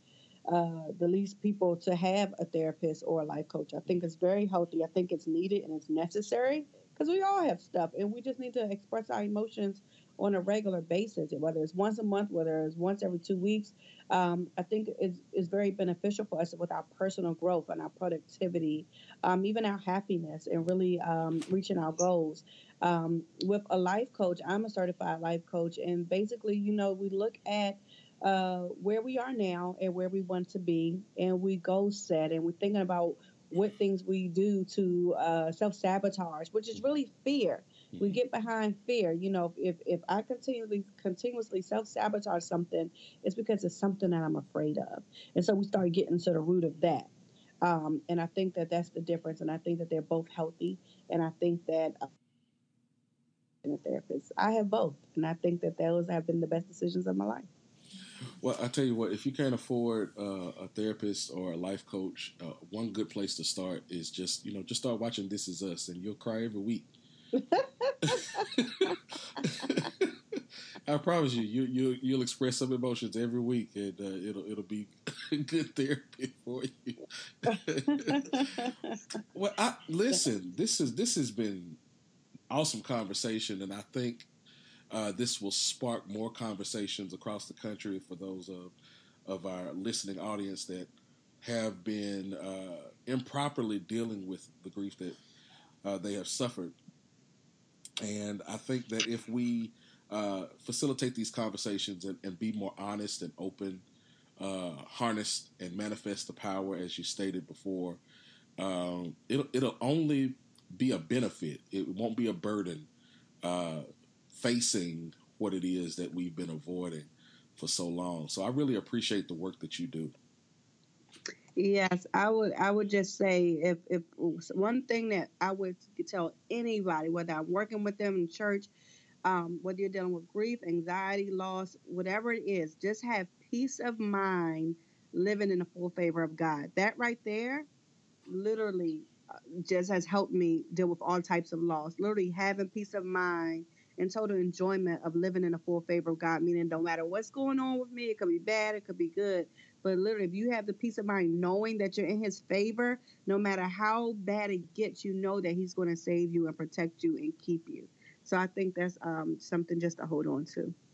least people to have a therapist or a life coach. I think it's very healthy. I think it's needed and it's necessary, because we all have stuff and we just need to express our emotions on a regular basis, whether it's once a month, whether it's once every 2 weeks. I think it's very beneficial for us with our personal growth and our productivity, even our happiness, and really reaching our goals. With a life coach, I'm a certified life coach, and basically, we look at where we are now and where we want to be, and we goal set, and we're thinking about what things we do to self-sabotage, which is really fear. We get behind fear. If I continuously self-sabotage something, it's because it's something that I'm afraid of. And so we start getting to the root of that. And I think that that's the difference. And I think that they're both healthy. And I think that a therapist, I have both. And I think that those have been the best decisions of my life. Well, I tell you what, if you can't afford a therapist or a life coach, one good place to start is just start watching This Is Us, and you'll cry every week. I promise you'll express some emotions every week, and it'll be good therapy for you. Well, listen. This has been awesome conversation, and I think this will spark more conversations across the country for those of our listening audience that have been improperly dealing with the grief that they have suffered. And I think that if we facilitate these conversations and be more honest and open, harness and manifest the power, as you stated before, it'll only be a benefit. It won't be a burden facing what it is that we've been avoiding for so long. So I really appreciate the work that you do. Yes, I would just say, if one thing that I would tell anybody, whether I'm working with them in church, whether you're dealing with grief, anxiety, loss, whatever it is, just have peace of mind living in the full favor of God. That right there literally just has helped me deal with all types of loss. Literally having peace of mind and total enjoyment of living in the full favor of God, meaning no matter what's going on with me, it could be bad, it could be good, but literally if you have the peace of mind knowing that you're in his favor, no matter how bad it gets, you know that he's going to save you and protect you and keep you. So I think that's something just to hold on to.